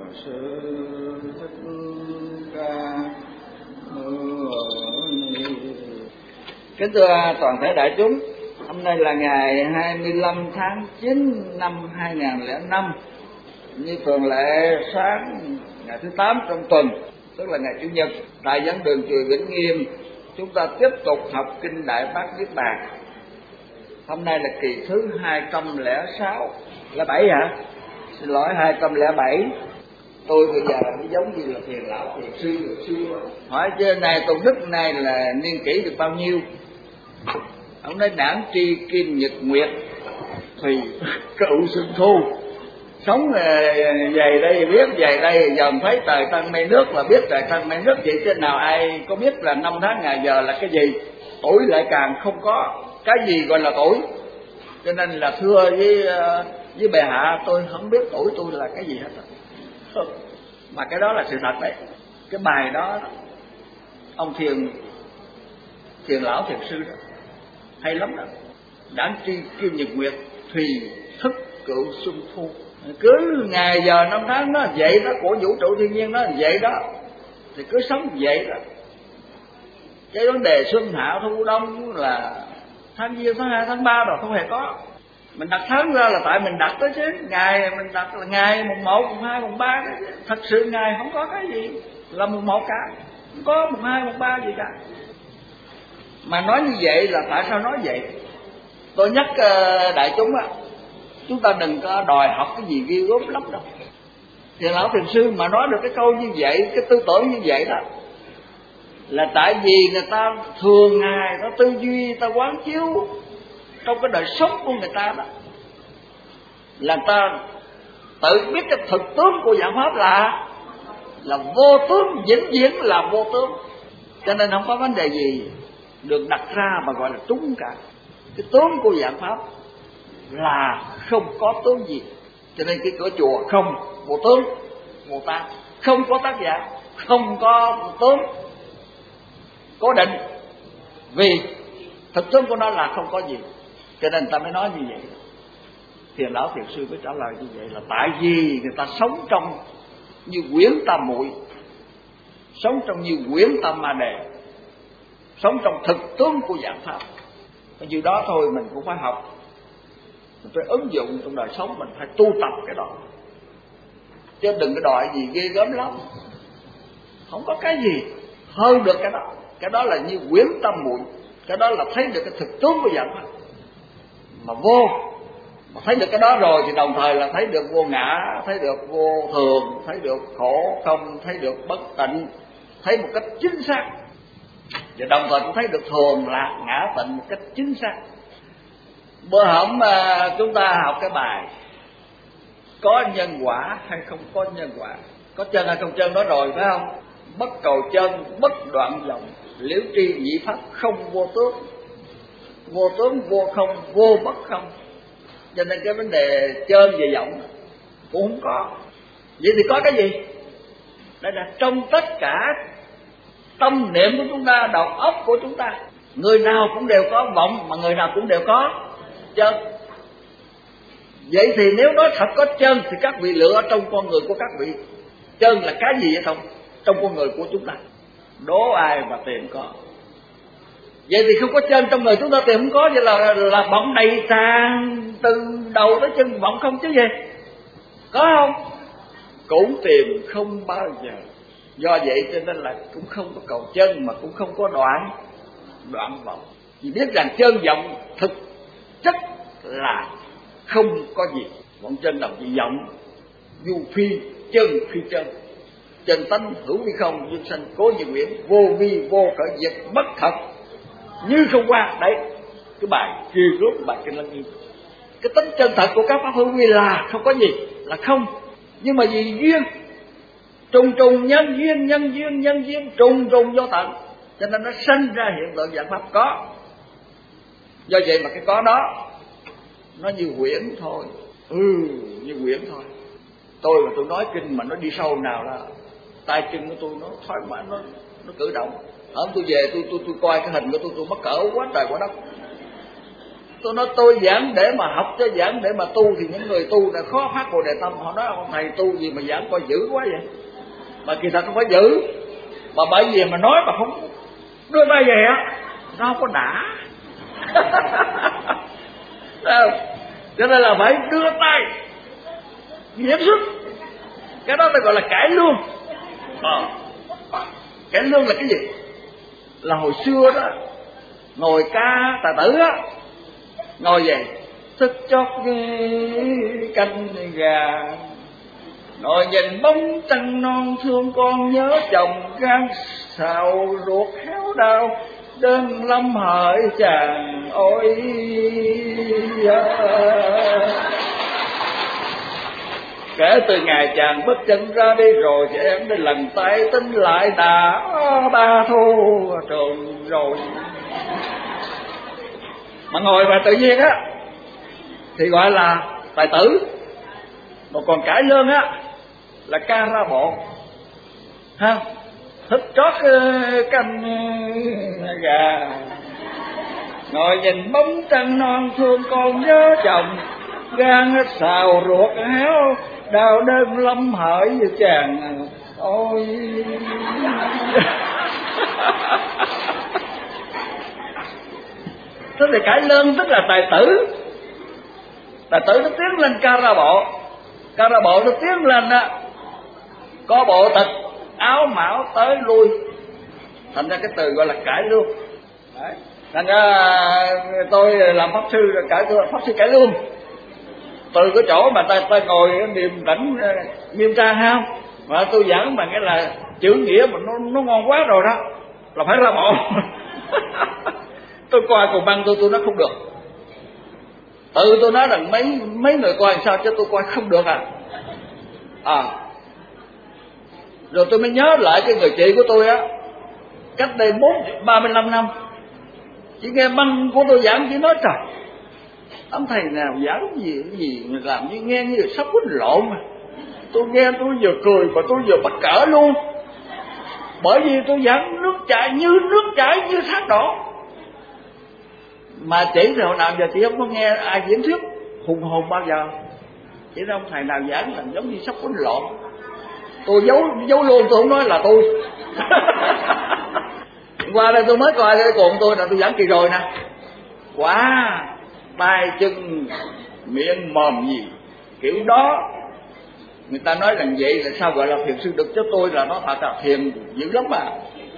Sư Thích Ca Mâu Ni. Kính thưa toàn thể đại chúng, hôm nay là ngày 25 tháng 9 năm 2005, như thường lệ sáng ngày thứ 8 trong tuần, tức là ngày Chủ nhật, tại giảng đường chùa Vĩnh Nghiêm, chúng ta tiếp tục học kinh Đại Bát Niết Bàn. Hôm nay là kỳ thứ 207 hả? Xin lỗi, 207. Tôi bây giờ nó giống như là thiền lão thiền sư rồi xưa. Hỏi trên này Tôn Đức này là niên kỷ được bao nhiêu? Ông nói đảng tri kim nhật nguyệt thùy cựu xuân thu. Sống về đây biết về đây, dòm thấy trời trăng mây nước là biết trời trăng mây nước. Vậy chứ nào ai có biết là năm tháng ngày giờ là cái gì? Tuổi lại càng không có cái gì gọi là tuổi. Cho nên là thưa với bệ hạ, tôi không biết tuổi tôi là cái gì hết rồi. Mà cái đó là sự thật đấy. Cái bài đó ông thiền lão thiền sư đó hay lắm đó. Đảng tri kim nhật nguyệt thùy thức cựu xuân thu. Cứ ngày giờ năm tháng nó vậy đó, của vũ trụ thiên nhiên nó vậy đó, thì cứ sống vậy đó. Cái vấn đề xuân hạ thu đông là tháng giêng tháng 2 tháng 3 rồi không hề có. Mình đặt tháng ra là tại mình đặt đó chứ. Ngày mình đặt là ngày mùng 1, mùng 2, mùng 3 đó chứ. Thật sự ngày không có cái gì là mùng 1 cả, không có mùng 2, mùng 3 gì cả. Mà nói như vậy là tại sao nói vậy? Tôi nhắc đại chúng á, chúng ta đừng có đòi học cái gì ghê gớm lắm đâu. Thiền lão thiền sư mà nói được cái câu như vậy, cái tư tưởng như vậy đó, là tại vì người ta thường ngày ta tư duy, ta quán chiếu trong cái đời sống của người ta đó, là người ta tự biết cái thực tướng của dạng pháp là vô tướng, vĩnh viễn là vô tướng. Cho nên không có vấn đề gì được đặt ra mà gọi là trúng cả. Cái tướng của dạng pháp là không có tướng gì. Cho nên cái cửa chùa không vô tướng, vô tác, không có tác giả, không có tướng cố định, vì thực tướng của nó là không có gì. Cho nên ta mới nói như vậy. Thiền lão thiền sư mới trả lời như vậy là tại vì người ta sống trong như quyển tam muội, sống trong như quyển tam ma đề, sống trong thực tướng của dạng pháp. Như đó thôi mình cũng phải học, mình phải ứng dụng trong đời sống, mình phải tu tập cái đó, chứ đừng có đòi gì ghê gớm lắm. Không có cái gì hơn được cái đó. Cái đó là như quyển tâm muội, cái đó là thấy được cái thực tướng của dạng pháp mà vô. Mà thấy được cái đó rồi thì đồng thời là thấy được vô ngã, thấy được vô thường, thấy được khổ không, thấy được bất tịnh, thấy một cách chính xác. Và đồng thời cũng thấy được thường lạc ngã tịnh một cách chính xác. Bữa hổm chúng ta học cái bài có nhân quả hay không có nhân quả, có chân hay không chân đó rồi phải không? Bất cầu chân, bất đoạn vọng, liễu tri nhị pháp không vô tướng, vô tướng vô không, vô bất không. Cho nên cái vấn đề chân về vọng cũng không có. Vậy thì có cái gì? Đây là trong tất cả tâm niệm của chúng ta, đầu óc của chúng ta, người nào cũng đều có vọng, mà người nào cũng đều có chân. Vậy thì nếu nói thật có chân thì các vị lựa trong con người của các vị, chân là cái gì vậy trong con người của chúng ta? Đố ai mà tìm có. Vậy thì không có chân trong người chúng ta tìm không có, vậy là vọng đầy tràn từ đầu tới chân, vọng không chứ gì? Có không? Cũng tìm không bao giờ. Do vậy cho nên là cũng không có cầu chân, mà cũng không có đoạn vọng. Chỉ biết rằng chân vọng thực chất là không có gì. Vọng chân đồng chỉ vọng, du phi chân phi chân, chân tánh hữu vi không, dương sanh cố như nguyện, vô vi vô khởi diệt, bất thật như không qua. Đấy, cái bài kia rốt bài kinh Lăng Nghiêm. Cái tính chân thật của các pháp hữu vi là không có gì, là không. Nhưng mà vì duyên trùng nhân duyên trùng vô tận, cho nên nó sinh ra hiện tượng dạng pháp có. Do vậy mà cái có đó nó như quyển thôi, như quyển thôi. Tôi mà tôi nói kinh mà nó đi sâu nào là tay chân của tôi nó thoải mái, nó cử động. Hôm tôi về tôi coi cái hình của tôi mắc cỡ quá trời quá đất. Tôi nói tôi giảng để mà học chứ giảng để mà tu thì những người tu đã khó phát Bồ Đề Tâm. Họ nói ông thầy tu gì mà giảng coi dữ quá vậy. Mà kỳ thật không phải dữ, mà bởi vì mà nói mà không đưa tay về á, nó không có đã. Cho nên là phải đưa tay nhiễm sức. Cái đó ta gọi là cải lương. Cải lương là cái gì? Là hồi xưa đó ngồi ca tài tử á, ngồi về thức chót canh gà, ngồi nhìn bóng trăng non thương con nhớ chồng, gan xào ruột héo đau đơn lâm hỡi chàng ôi. Kể từ ngày chàng bước chân ra đi rồi thì em mới lần tay tính lại đã ba thu trường rồi. Mà ngồi mà tự nhiên á thì gọi là tài tử, mà còn cải lương á là ca ra bộ ha. Thức trót canh gà, ngồi nhìn bóng trăng non thương con nhớ chồng, gan hết xào ruột héo đau đơn lâm hỡi như chàng ôi. Thế thì cải lương tức là tài tử. Tài tử nó tiến lên ca ra bộ. Ca ra bộ nó tiến lên á, có bộ tịch áo mão tới lui, thành ra cái từ gọi là cải lương. Đấy. Thành ra tôi làm pháp sư rồi pháp sư cải lương. Từ cái chỗ mà ta ngồi niềm tĩnh nghiêm trang không, mà tôi giảng bằng cái là chữ nghĩa mà nó ngon quá rồi đó, là phải ra bộ. Tôi coi cùng băng tôi nói không được. Tự tôi nói rằng mấy người coi làm sao chứ tôi coi không được Rồi tôi mới nhớ lại cái người chị của tôi á, cách đây 35 năm, chỉ nghe băng của tôi giảng chỉ nói trời, ông thầy nào giảng gì làm như nghe như sắp quýnh lộn mà. Tôi nghe tôi vừa cười mà tôi vừa bắt cỡ luôn, bởi vì tôi giảng nước chảy như thác đổ. Mà chỉ từ hồi nào giờ chị không có nghe ai diễn thuyết hùng hồn bao giờ. Chỉ ra ông thầy nào giảng là giống như sắp quýnh lộn. Tôi giấu luôn, tôi không nói là tôi. Qua đây tôi mới coi cái cuộn tôi là tôi giảng kỳ rồi nè. Quá tay chân miệng mồm gì kiểu đó. Người ta nói là vậy là sao gọi là thiền sư được, chứ tôi là nó thật là thiền dữ lắm mà.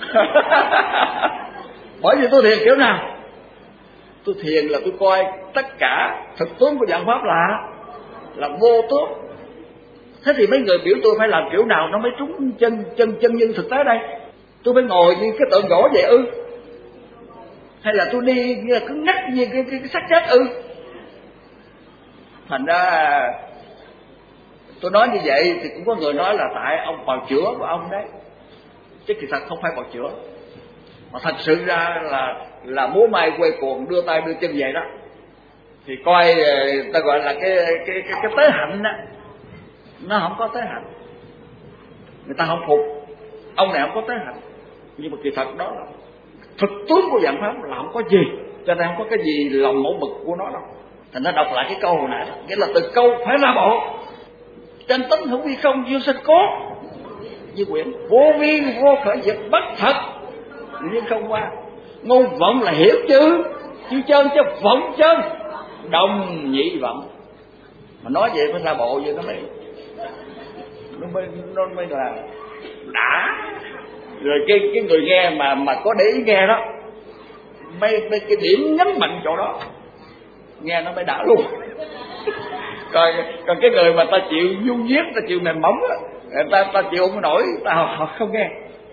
Bởi vì tôi thiền kiểu nào? Tôi thiền là tôi coi tất cả thực tướng của dạng pháp là vô tướng. Thế thì mấy người biểu tôi phải làm kiểu nào nó mới trúng chân nhân thực tế đây? Tôi phải ngồi như cái tượng gỗ vậy ư? Hay là tôi đi cứng ngắc như cái xác chết ư? Thành ra tôi nói như vậy thì cũng có người nói là tại ông bào chữa của ông đấy, chứ kỳ thật không phải bào chữa, mà thật sự ra là múa may quay cuồng đưa tay đưa chân về đó. Thì coi ta gọi là cái tế hạnh đó, nó không có tế hạnh, người ta không phục ông này không có tế hạnh, nhưng mà kỳ thật đó là thực tướng của dạng pháp là không có gì, cho nên không có cái gì lòng mẫu mực của nó đâu. Thành ra đọc lại cái câu hồi nãy đó, nghĩa là từ câu phải ra bộ. Chân tánh hữu vi không duyên sinh cố, như quyển vô vi vô khởi diệt bất thật nhưng không qua. Ngôn vọng là hiểu chứ chân chứ vọng chân đồng nhị vọng. Mà nói vậy phải ra bộ vậy nó mới là đã. Rồi cái người nghe mà có để ý nghe đó, mấy cái điểm nhấn mạnh chỗ đó nghe nó mới đã luôn. Còn cái người mà ta chịu du viết, ta chịu mềm mỏng á, ta chịu không nổi, họ không nghe.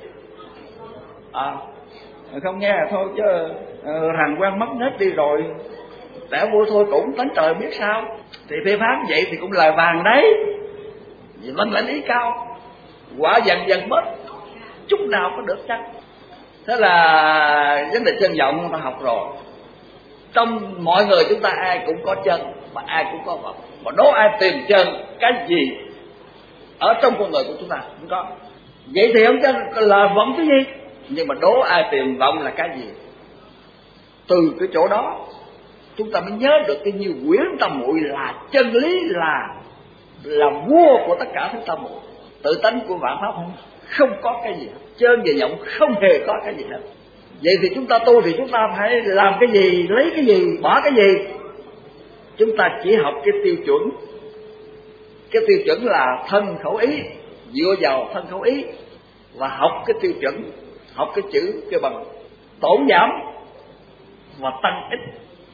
Không nghe thôi chứ thằng quen mất nết đi rồi, tẻ vui thôi cũng tánh trời biết sao. Thì phê phán vậy thì cũng lời vàng đấy, vì lanh lãnh ý cao, quả dần bớt, chút nào có được chắc. Thế là vấn đề chân vọng ta học rồi. Trong mọi người chúng ta ai cũng có chân, mà ai cũng có vọng. Mà đố ai tìm chân cái gì ở trong con người của chúng ta không có. Vậy thì không chân là vọng cái gì, nhưng mà đố ai tìm vọng là cái gì. Từ cái chỗ đó chúng ta mới nhớ được cái Như Quyển Tâm Muội là chân lý, là vua của tất cả thứ tâm muội. Tự tánh của vạn pháp không có cái gì hết, chơn và vọng không hề có cái gì hết. Vậy thì chúng ta tu thì chúng ta phải làm cái gì, lấy cái gì, bỏ cái gì? Chúng ta chỉ học cái tiêu chuẩn. Cái tiêu chuẩn là thân khẩu ý, dựa vào thân khẩu ý và học cái tiêu chuẩn, học cái chữ cái bằng tổn giảm và tăng ích.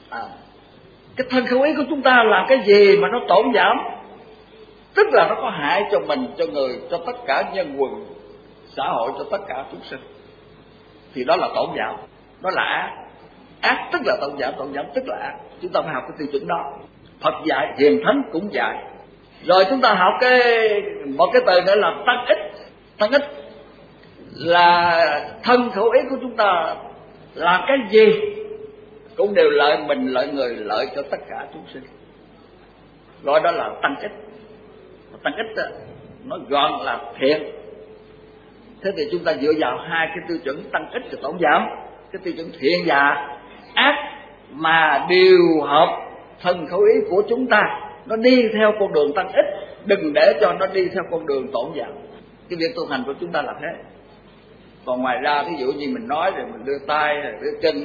Cái thân khẩu ý của chúng ta làm cái gì mà nó tổn giảm, tức là nó có hại cho mình, cho người, cho tất cả nhân quần xã hội, cho tất cả chúng sinh, thì đó là tổn giảm, đó là ác. Ác tức là tổn giảm tức là ác. Chúng ta phải học cái tiêu chuẩn đó. Phật dạy, hiền thánh cũng dạy. Rồi chúng ta học một cái từ nữa là tăng ích. Tăng ích là thân khẩu ý của chúng ta làm cái gì cũng đều lợi mình, lợi người, lợi cho tất cả chúng sinh, gọi đó là tăng ích. Tăng ích đó, nó gọn là thiện. Thế thì chúng ta dựa vào hai cái tiêu chuẩn tăng ích và tổn giảm, cái tiêu chuẩn thiện và ác, mà điều hợp thân khẩu ý của chúng ta nó đi theo con đường tăng ích, đừng để cho nó đi theo con đường tổn giảm. Cái việc tu hành của chúng ta là thế. Còn ngoài ra ví dụ như mình nói rồi mình đưa tay hay đưa chân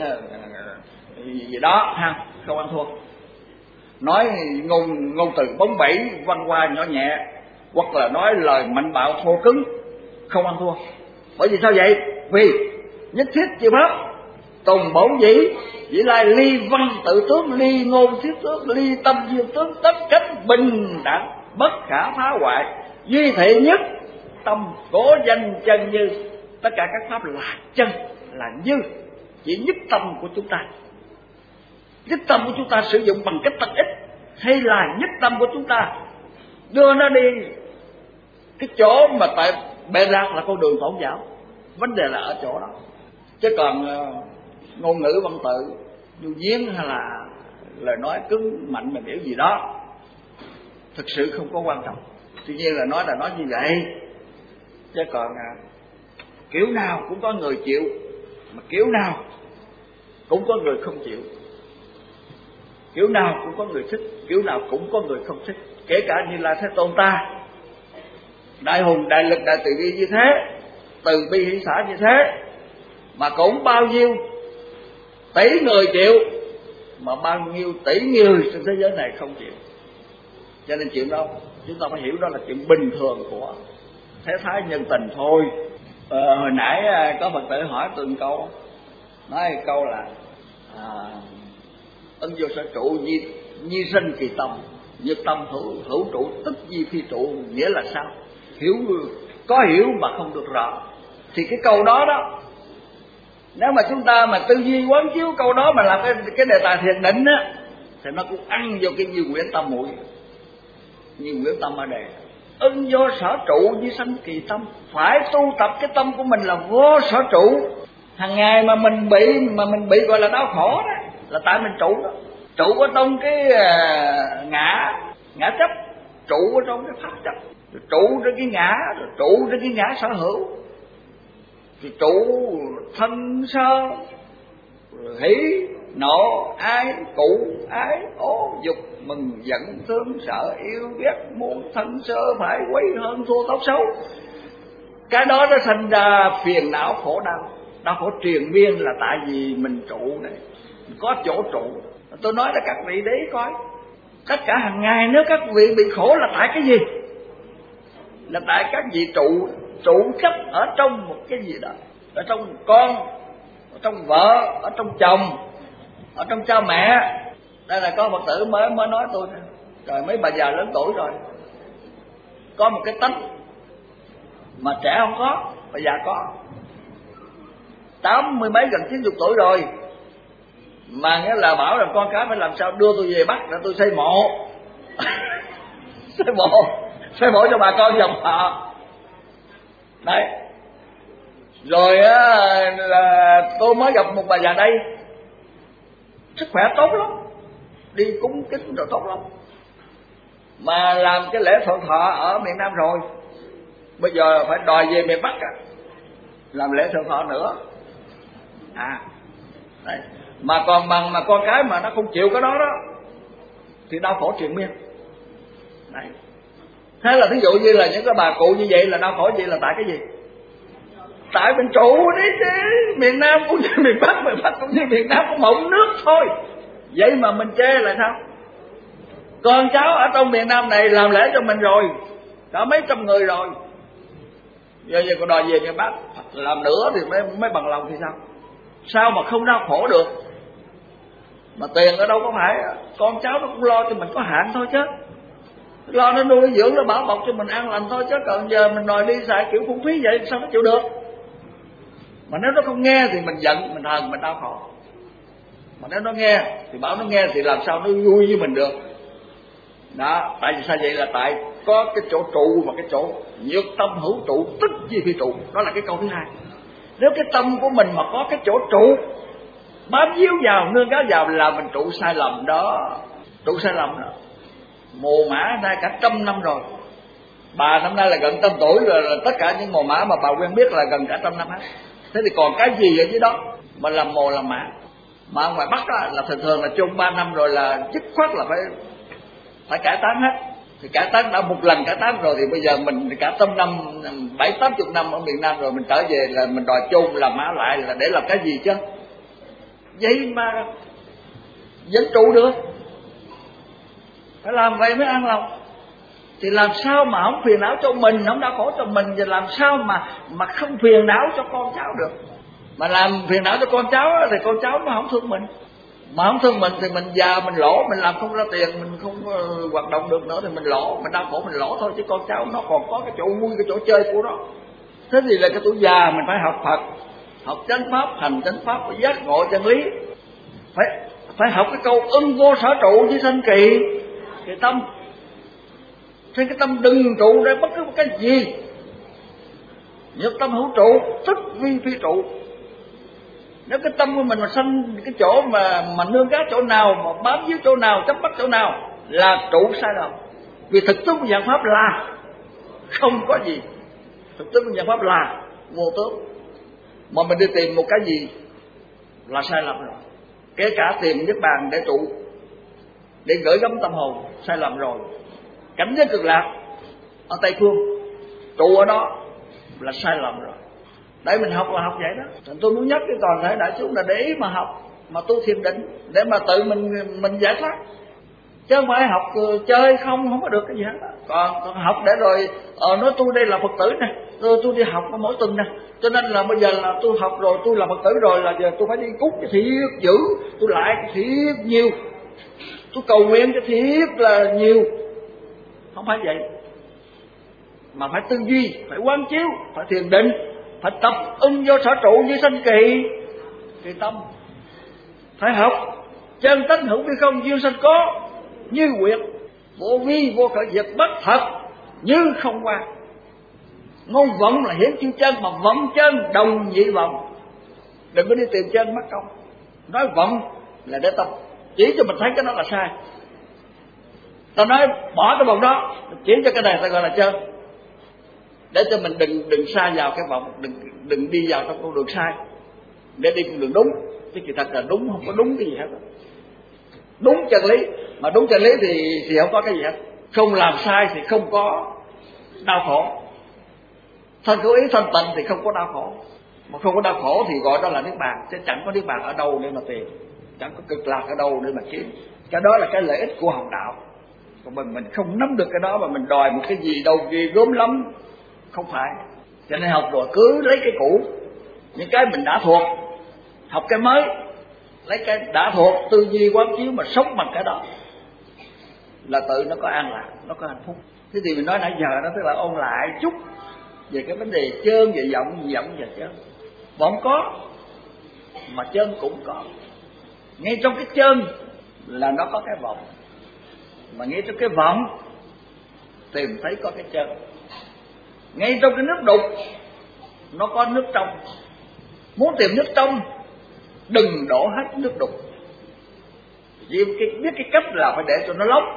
gì đó ha, không ăn thua. Nói ngôn từ bóng bẩy văn hoa nhỏ nhẹ, hoặc là nói lời mạnh bạo thô cứng, không ăn thua. Bởi vì sao vậy? Vì nhất thiết chư pháp tùng bổn dĩ, dĩ lai ly văn tự tướng, ly ngôn thiết tướng, ly tâm duyên tướng, tất cách bình đẳng, bất khả phá hoại, duy thị nhất tâm cố danh chân như. Tất cả các pháp là chân, là như, chỉ nhất tâm của chúng ta. Nhất tâm của chúng ta sử dụng bằng cách tăng ích, hay là nhất tâm của chúng ta đưa nó đi cái chỗ mà tại bề lạc là con đường tổn giảm. Vấn đề là ở chỗ đó. Chứ còn ngôn ngữ văn tự nhu giếng hay là lời nói cứng mạnh mà biểu gì đó thực sự không có quan trọng. Tuy nhiên là nói như vậy. Chứ còn kiểu nào cũng có người chịu, mà kiểu nào cũng có người không chịu. Kiểu nào cũng có người thích, kiểu nào cũng có người không thích. Kể cả Như Lai Thế Tôn ta, đại hùng, đại lực, đại từ bi như thế, từ bi hỷ xả như thế, mà cũng bao nhiêu tỷ người chịu, mà bao nhiêu tỷ người trên thế giới này không chịu. Cho nên chuyện đó chúng ta phải hiểu đó là chuyện bình thường của thế thái nhân tình thôi. Hồi nãy có Phật tử hỏi tôi một câu, nói câu là ân vô sở trụ nhi sinh kỳ tâm, như tâm hữu trụ tức di phi trụ. Nghĩa là sao? Có hiểu mà không được rõ. Thì cái câu đó đó, nếu mà chúng ta mà tư duy quán chiếu câu đó mà làm cái đề tài thiền định á, thì nó cũng ăn vô cái Như Quyển Tâm Muội. Như Quyển Tâm ở đề ân vô sở trụ như sanh kỳ tâm. Phải tu tập cái tâm của mình là vô sở trụ. Hàng ngày mà mình bị gọi là đau khổ đó, là tại mình trụ đó. Trụ ở trong cái ngã chấp, trụ ở trong cái pháp chấp, trụ trên cái ngã, trụ trên cái ngã sở hữu. Thì trụ thân sơ, hỷ nộ ái cụ ái ố dục mừng giận thương sợ yêu ghét muốn thân sơ phải quấy hơn thua tốt xấu. Cái đó nó thành ra phiền não khổ đau. Đau khổ triền miên là tại vì mình trụ này, có chỗ trụ. Tôi nói là các vị để ý coi, tất cả hàng ngày nếu các vị bị khổ là tại cái gì? Là tại các vị trụ chấp ở trong một cái gì đó, ở trong con, ở trong vợ, ở trong chồng, ở trong cha mẹ. Đây là có Phật tử mới nói tôi rồi, mấy bà già lớn tuổi rồi, có một cái tánh mà trẻ không có, bà già có 80 mấy gần 90 tuổi rồi, mà nghĩa là bảo là con cái phải làm sao đưa tôi về Bắc để tôi xây mộ. xây mộ cho bà con dòng họ đấy. Rồi là tôi mới gặp một bà già đây, sức khỏe tốt lắm, đi cúng kính rồi tốt lắm, mà làm cái lễ thọ thọ ở miền Nam rồi, bây giờ phải đòi về miền Bắc làm lễ thọ thọ nữa. Đấy. Mà còn bằng mà con cái mà nó không chịu cái đó đó thì đau khổ triền miên. Đấy. Thế là ví dụ như là những cái bà cụ như vậy là đau khổ vậy là tại cái gì? Tại mình trụ đấy chứ. Miền Nam cũng như miền Bắc cũng như miền Nam, có một nước thôi. Vậy mà mình chê là sao? Con cháu ở trong miền Nam này làm lễ cho mình rồi, đã mấy trăm người rồi, giờ còn đòi về miền Bắc làm nữa thì mới bằng lòng thì sao? Sao mà không đau khổ được? Mà tiền ở đâu có phải, con cháu nó cũng lo cho mình có hạn thôi chứ, lo nó nuôi dưỡng, nó bảo bọc cho mình an lành thôi chứ. Còn giờ mình đòi đi xài kiểu phung phí vậy sao nó chịu được? Mà nếu nó không nghe thì mình giận, mình hờn, mình đau khổ. Mà nếu nó nghe thì bảo nó nghe thì làm sao nó vui với mình được. Đó, tại vì sao vậy? Là tại có cái chỗ trụ và cái chỗ nhược tâm hữu trụ tức chi phi trụ. Đó là cái câu thứ hai. Nếu cái tâm của mình mà có cái chỗ trụ, bám víu vào, nương cáo vào là mình trụ sai lầm đó. Trụ sai lầm đó. Mồ mã nay cả 100 năm rồi. Bà năm nay là gần 100 tuổi rồi, là tất cả những mồ mã mà bà quen biết là gần cả 100 năm hết. Thế thì còn cái gì ở dưới đó mà làm mồ làm mã? Mà ở ngoài Bắc đó, là thường là chung 3 năm rồi là dứt khoát là phải cải tán hết. Thì cải tán đã một lần cải tán rồi, thì bây giờ mình cả 100 năm 70-80 năm ở miền Nam rồi, mình trở về là mình đòi chôn làm mã lại là để làm cái gì chứ? Vậy mà vẫn trụ được, phải làm vậy mới an lòng. Thì làm sao mà không phiền não cho mình, không đau khổ cho mình, và làm sao mà không phiền não cho con cháu được? Mà làm phiền não cho con cháu thì con cháu nó không thương mình. Mà không thương mình thì mình già mình lỗ, mình làm không ra tiền, mình không hoạt động được nữa thì mình lỗ, mình đau khổ mình lỗ thôi. Chứ con cháu nó còn có cái chỗ vui, cái chỗ chơi của nó. Thế thì là cái tuổi già mình phải học Phật, học chánh pháp, hành chánh pháp, phải giác ngộ chân lý. Phải học cái câu ưng vô sở trụ với sanh kỳ tâm. Thế cái tâm đừng trụ để bất cứ một cái gì. Nhược tâm hữu trụ tức vi phi trụ. Nếu cái tâm của mình mà sanh cái chỗ mà nương cá chỗ nào, mà bám víu chỗ nào, chấp bắt chỗ nào là trụ sai lầm. Vì thực tướng của dạng pháp là không có gì. Thực tướng của dạng pháp là vô tướng. Mà mình đi tìm một cái gì là sai lầm rồi. Kể cả tìm Niết Bàn để trụ, để gửi gắm tâm hồn, sai lầm rồi. Cảnh giới cực lạc ở Tây Phương, trụ ở đó là sai lầm rồi. Đấy, mình học là học vậy đó. Tôi muốn nhắc cái toàn thể đại chúng là để ý mà học, mà tu thiền định để mà tự mình giải thoát, chứ không phải học chơi không có được cái gì hết. Còn học để rồi nói tôi đây là Phật tử nè, tôi đi học mỗi tuần nè, cho nên là bây giờ là tôi học rồi, tôi là Phật tử rồi, là giờ tôi phải đi cúng cái thiệt dữ, tôi lại cái thiệt nhiều, tôi cầu nguyện cái thiệt là nhiều. Không phải vậy, mà phải tư duy, phải quán chiếu, phải thiền định, phải tập ưng vô sở trụ như sanh kỳ tâm. Phải học chân tánh hữu vi không duyên sanh có, như quyệt vô vi vô khởi diệt bất thật như không qua. Ngôn vọng là hiển chư chân, mà vọng chân đồng nhị vọng. Đừng có đi tìm chân mất công. Nói vọng là để ta chỉ cho mình thấy cái đó là sai. Ta nói bỏ cái vọng đó, chỉ cho cái này ta gọi là chân, để cho mình đừng xa vào cái vọng, đừng đi vào trong con đường sai, để đi con đường đúng. Chứ kỳ thật là đúng không có đúng cái gì hết. Đúng chân lý, mà đúng chân lý thì không có cái gì hết. Không làm sai thì không có đau khổ. Thân khẩu ý thanh tịnh thì không có đau khổ. Mà không có đau khổ thì gọi đó là Niết Bàn. Chứ chẳng có Niết Bàn ở đâu để mà tìm, chẳng có cực lạc ở đâu để mà kiếm. Cái đó là cái lợi ích của học đạo. Còn mình không nắm được cái đó mà mình đòi một cái gì đâu ghê gớm lắm, không phải. Cho nên học rồi cứ lấy cái cũ, những cái mình đã thuộc, học cái mới, lấy cái đã thuộc, tư duy quán chiếu mà sống bằng cái đó là tự nó có an lạc, nó có hạnh phúc. Thế thì mình nói nãy giờ đó, tức là ôn lại chút về cái vấn đề chơn về vọng và chơn. Vọng có mà chơn cũng có. Ngay trong cái chơn là nó có cái vọng, mà ngay trong cái vọng tìm thấy có cái chơn. Ngay trong cái nước đục nó có nước trong. Muốn tìm nước trong đừng đổ hết nước đục. Vì biết cái cách là phải để cho nó lóng.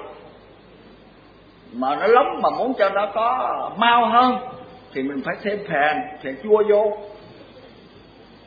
Mà nó lóng mà muốn cho nó có mau hơn thì mình phải thêm phèn chua vô.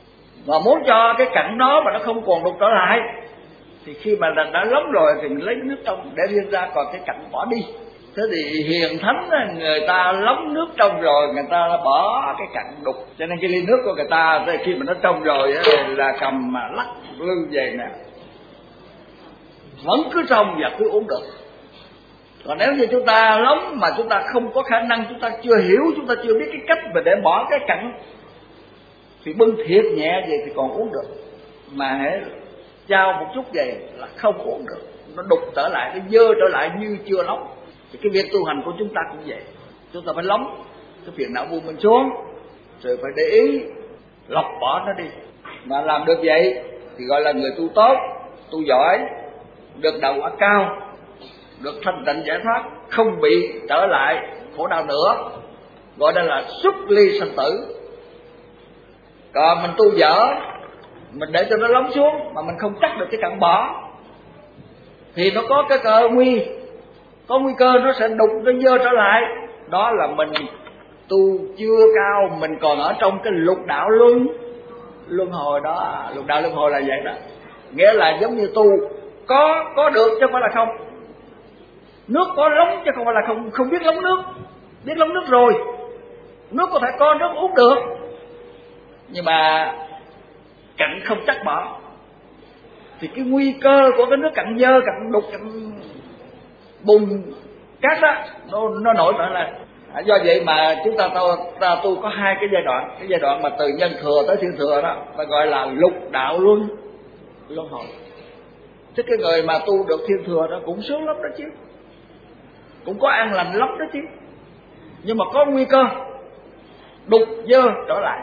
Mà muốn cho cái cặn đó mà nó không còn đục trở lại thì khi mà đã lóng rồi thì mình lấy nước trong để riêng ra, còn cái cặn bỏ đi. Thế thì hiền thánh người ta lóng nước trong rồi người ta bỏ cái cặn đục, cho nên cái ly nước của người ta khi mà nó trong rồi là cầm mà lắc lưng về nè, vẫn cứ trong và cứ uống được. Còn nếu như chúng ta lóng mà chúng ta không có khả năng, chúng ta chưa hiểu, chúng ta chưa biết cái cách mà để bỏ cái cặn thì bưng thiệt nhẹ vậy thì còn uống được, mà hễ trao một chút về là không uống được, nó đục trở lại, nó dơ trở lại như chưa lóng. Thì cái việc tu hành của chúng ta cũng vậy, chúng ta phải lóng cái phiền não buông mình xuống, rồi phải để ý lọc bỏ nó đi. Mà làm được vậy thì gọi là người tu tốt, tu giỏi, được đạo quả cao, được thanh tịnh giải thoát, không bị trở lại khổ đau nữa, gọi đó là xuất ly sanh tử. Còn mình tu dở, mình để cho nó lóng xuống mà mình không chắc được cái cặn bỏ thì nó có cái cơ có nguy cơ nó sẽ đục, nó dơ trở lại. Đó là mình tu chưa cao, mình còn ở trong cái lục đạo luân hồi đó. Lục đạo luân hồi là vậy đó, nghĩa là giống như tu có được chứ không phải là không. Nước có lóng chứ không phải là không biết lóng nước, biết lóng nước rồi, nước có thể có nước uống được, nhưng mà cặn không chắc bỏ thì cái nguy cơ của cái nước cặn dơ, cặn đục, cặn bùn cát đó nó nổi trở lại. Do vậy mà chúng ta tu có hai cái giai đoạn. Cái giai đoạn mà từ nhân thừa tới thiên thừa đó ta gọi là lục đạo luân hồi. Chứ cái người mà tu được thiên thừa đó cũng sướng lắm đó chứ, cũng có an lành lắm đó chứ, nhưng mà có nguy cơ đục dơ trở lại.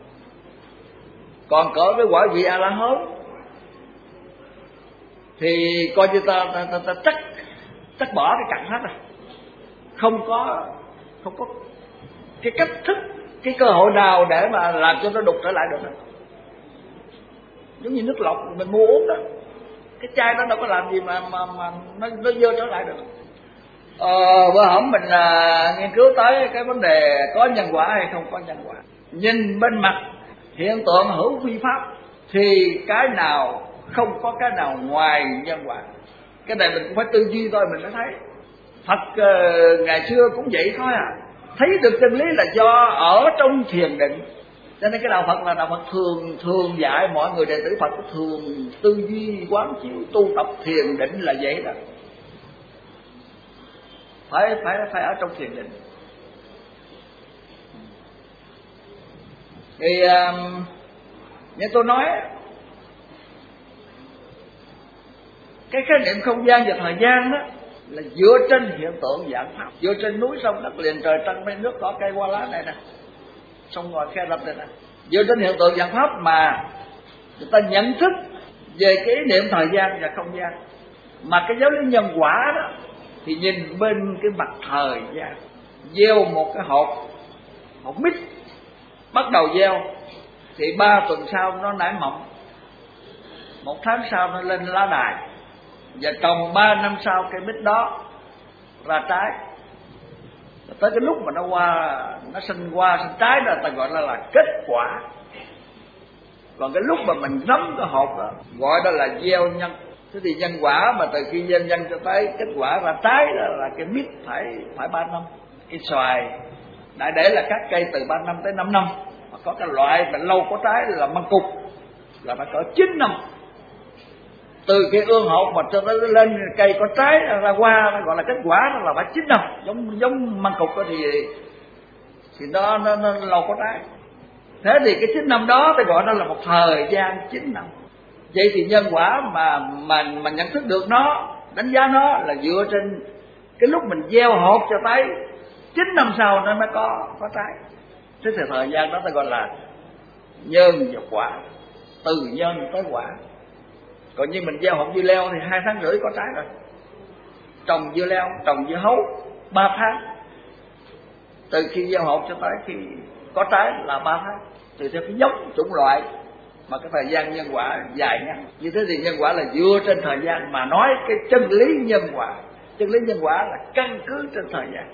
Còn cỡ với quả vị A La Hán thì coi như ta chắc bỏ cái cặn hết rồi, không có cái cách thức, cái cơ hội nào để mà làm cho nó đục trở lại được đó. Giống như nước lọc mình mua uống đó, cái chai đó đâu có làm gì mà nó dơ trở lại được. Bữa hổm mình nghiên cứu tới cái vấn đề có nhân quả hay không có nhân quả. Nhìn bên mặt hiện tượng hữu vi pháp thì cái nào không có cái nào ngoài nhân quả. Cái này mình cũng phải tư duy thôi mình mới thấy. Phật ngày xưa cũng vậy thôi à, thấy được chân lý là do ở trong thiền định. Cho nên cái đạo Phật là đạo Phật thường dạy mọi người đệ tử Phật thường tư duy quán chiếu tu tập thiền định là vậy đó. Phải ở trong thiền định. Thì như tôi nói, cái khái niệm không gian và thời gian đó là dựa trên hiện tượng dạng pháp, dựa trên núi sông đất liền trời trăng mây nước cỏ cây hoa lá này nè, sông ngòi khe rạch này nè, dựa trên hiện tượng dạng pháp mà người ta nhận thức về cái ý niệm thời gian và không gian. Mà cái giáo lý nhân quả đó thì nhìn bên cái mặt thời gian, gieo một cái hột mít, bắt đầu gieo thì 3 tuần sau nó nảy mọng, 1 tháng sau nó lên lá đài, và trồng 3 năm sau cây mít đó ra trái. Tới cái lúc mà nó sinh hoa sinh trái đó ta gọi là kết quả. Còn cái lúc mà mình nắm cái hột đó gọi đó là gieo nhân. Thế thì nhân quả mà từ khi gieo nhân cho tới kết quả ra trái đó là cái mít phải 3 năm. Cái xoài đại để là các cây từ 3 năm tới 5 năm. Mà có cái loại mà lâu có trái là măng cục là phải cỡ 9 năm. Từ cái ương hột mà cho nó lên cây có trái ra hoa nó gọi là kết quả, nó là phải 9 năm. Giống măng cục đó thì nó lâu có trái. Thế thì cái 9 năm đó tôi gọi nó là một thời gian 9 năm. Vậy thì nhân quả mà nhận thức được nó, đánh giá nó là dựa trên cái lúc mình gieo hột cho tới 9 năm sau nó mới có trái. Thế thì thời gian đó tôi gọi là nhân và quả, từ nhân tới quả. Còn như mình gieo hột dưa leo thì 2 tháng rưỡi có trái rồi. Trồng dưa leo, trồng dưa hấu 3 tháng. Từ khi gieo hột cho tới khi có trái là 3 tháng. Tùy theo cái giống chủng loại mà cái thời gian nhân quả dài ngắn. Như thế thì nhân quả là dựa trên thời gian mà nói cái chân lý nhân quả. Chân lý nhân quả là căn cứ trên thời gian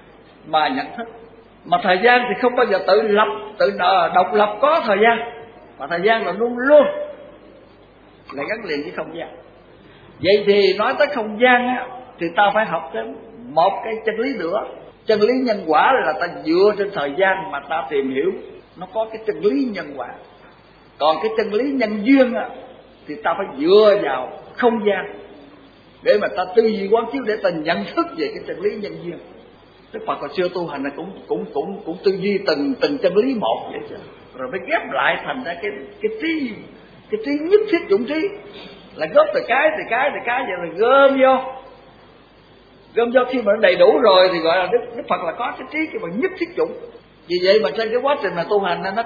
mà nhận thức. Mà thời gian thì không bao giờ tự độc lập có thời gian. mà thời gian là luôn luôn là gắn liền với không gian. Vậy thì nói tới không gian á, thì ta phải học tới một cái chân lý nữa. Chân lý nhân quả là ta dựa trên thời gian mà ta tìm hiểu, nó có cái chân lý nhân quả. Còn cái chân lý nhân duyên á, thì ta phải dựa vào không gian để mà ta tư duy quán chiếu, để ta nhận thức về cái chân lý nhân duyên. Đức Phật hồi xưa tu hành là cũng tư duy từng chân lý một vậy chứ, rồi mới ghép lại thành ra cái trí nhất thiết dụng trí, là góp từ cái vậy rồi gom vô khi mà nó đầy đủ rồi thì gọi là Đức Phật là có cái trí cái bằng nhất thiết dụng. Vì vậy mà trên cái quá trình mà tu hành nó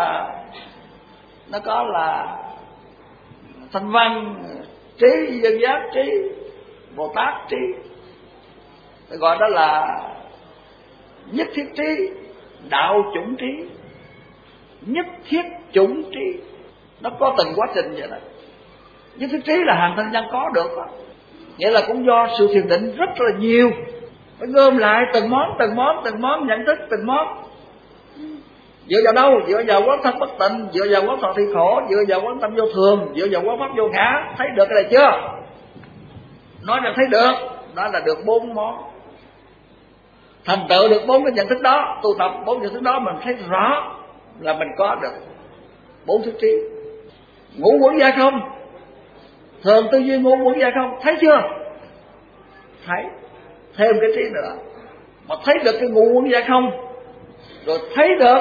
có là thanh văn trí, dân giác trí, Bồ Tát trí, gọi đó là nhất thiết trí, đạo chủng trí, nhất thiết chủng trí. Nó có từng quá trình vậy đó. Nhất thiết trí là hàng thanh văn có được đó. Nghĩa là cũng do sự thiền định rất là nhiều, phải gom lại từng món nhận thức từng món. Dựa vào đâu? Dựa vào quán thân bất tịnh, dựa vào quán thọ thị khổ, dựa vào quán tâm vô thường, dựa vào quán pháp vô ngã. Thấy được cái này chưa? Nói là thấy được, đó là được 4 món. Thành tựu được 4 cái nhận thức đó, tu tập 4 nhận thức đó, mình thấy rõ là mình có được 4 thức trí. Ngũ quẩn dạ không, thường tư duy ngũ quẩn dạ không, thấy chưa? Thấy. Thêm cái trí nữa, mà thấy được cái ngũ quẩn dạ không, rồi thấy được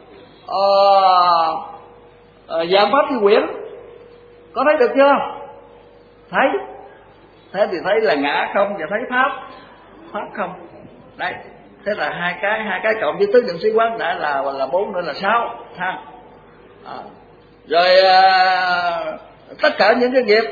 dạng pháp như quyển, có thấy được chưa? Thấy. Thế thì thấy là ngã không và thấy pháp không. Đấy, thế là hai cái cộng với tứ niệm xứ quán đã là 4 nữa là 6 ha. Rồi tất cả những cái nghiệp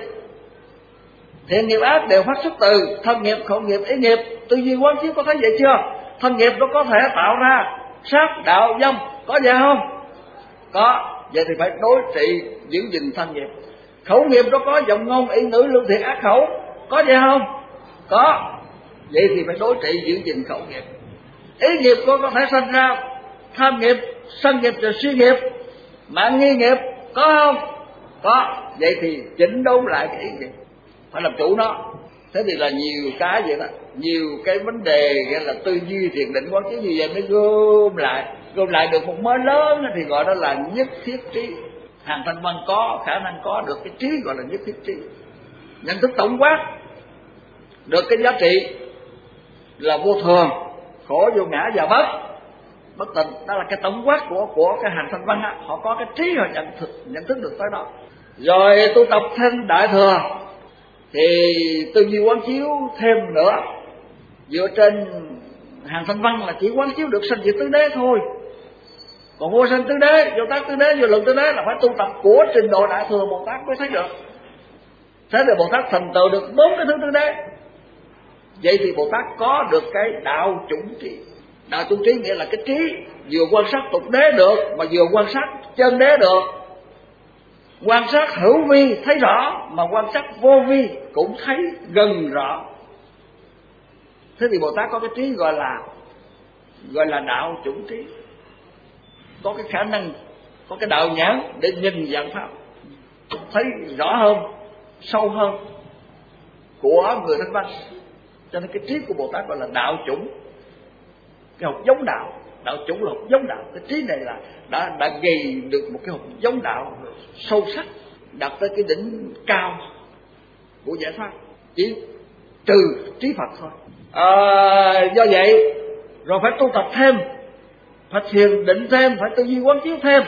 thiện nghiệp ác đều phát xuất từ thân nghiệp, khẩu nghiệp, ý nghiệp. Tư duy quán chiếu có thấy vậy chưa? Thân nghiệp nó có thể tạo ra sát đạo vong, có vậy không? Có. Vậy thì phải đối trị giữ gìn thân nghiệp. Khẩu nghiệp nó có giọng ngôn, ý ngữ, lương thiện, ác khẩu, có vậy không? Có. Vậy thì phải đối trị giữ gìn khẩu nghiệp. Ý nghiệp có thể sinh ra tham nghiệp, sân nghiệp rồi suy nghiệp, mạng nghi nghiệp, có không? Có. Vậy thì chỉnh đốn lại cái ý nghiệp, phải làm chủ nó. Thế thì là nhiều cái vậy đó, nhiều cái vấn đề gọi là tư duy thiền định quán chiếu như vậy mới gom lại được một mớ lớn thì gọi đó là nhất thiết trí. Hàng thanh văn có khả năng có được cái trí gọi là nhất thiết trí, nhận thức tổng quát được cái giá trị là vô thường, khổ, vô ngã và bất tịnh. Đó là cái tổng quát của cái hàng thanh văn á. Họ có cái trí, họ nhận thức được tới đó. Rồi tu tập thêm đại thừa thì tư duy quán chiếu thêm nữa, dựa trên hàng thanh văn là chỉ quán chiếu được sanh diệt tứ đế thôi. Còn vô sanh tứ đế, vô tác tứ đế, vô lượng tứ đế là phải tu tập của trình độ đại thừa Bồ Tát mới thấy được. Thế thì Bồ Tát thành tựu được 4 cái thứ tứ đế. Vậy thì Bồ Tát có được cái đạo chủng trí. Đạo chủng trí nghĩa là cái trí vừa quan sát tục đế được, mà vừa quan sát chân đế được. Quan sát hữu vi thấy rõ, mà quan sát vô vi cũng thấy gần rõ. Thế thì Bồ Tát có cái trí gọi là đạo chủng trí, có cái khả năng, có cái đạo nhãn để nhìn dạng pháp, thấy rõ hơn, sâu hơn của người thanh văn. Cho nên cái trí của Bồ Tát gọi là đạo chủng, cái học giống đạo. Đạo chủng là học giống đạo. Cái trí này là đã gây được một cái học giống đạo sâu sắc, đạt tới cái đỉnh cao của giải thoát, chỉ trừ trí Phật thôi. Do vậy rồi phải tu tập thêm, phải thiền định thêm, phải tư duy quán chiếu thêm,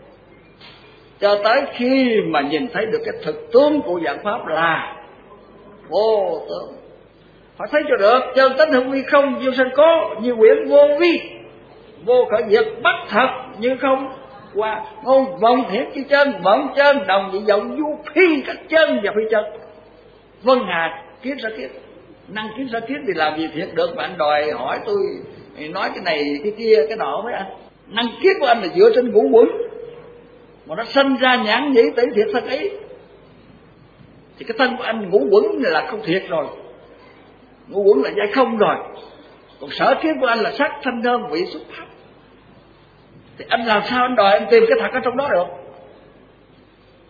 cho tới khi mà nhìn thấy được cái thực tướng của dạng pháp là vô tướng. Phải thấy cho được chân tánh hữu vi không, vô sanh cố, như quyển vô vi, vô khởi diệt, bất thật như không, qua ngôn vọng hiển chi chân, bẩn chân đồng dị vọng du phi các chân và phi chân. Vân hà kiến ra kiến, năng kiến ra kiến thì làm gì thiệt được mà anh đòi hỏi tôi nói cái này cái kia cái nọ với anh. Năng kiến của anh là dựa trên ngũ quẩn, mà nó sinh ra nhãn nhĩ tỷ thiệt thân ý, thì cái thân của anh ngũ quẩn là không thiệt rồi, ngũ quẩn là giải không rồi. Còn sở kiến của anh là sắc thanh thơm vị xúc pháp, thì anh làm sao anh đòi anh tìm cái thật ở trong đó được?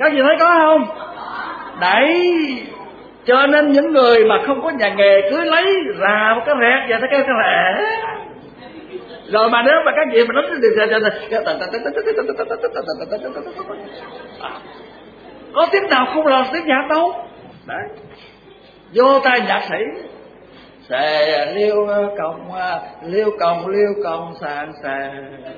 Các vị thấy có không? Đấy, cho nên những người mà không có nhà nghề cứ lấy ra một cái rẹt và cái lẻ. Rồi mà nếu mà các vị mà nói có tiếng nào không là tiếng nhạc đâu. Đấy, vô tay nhạc sĩ xè liêu còng sàn xè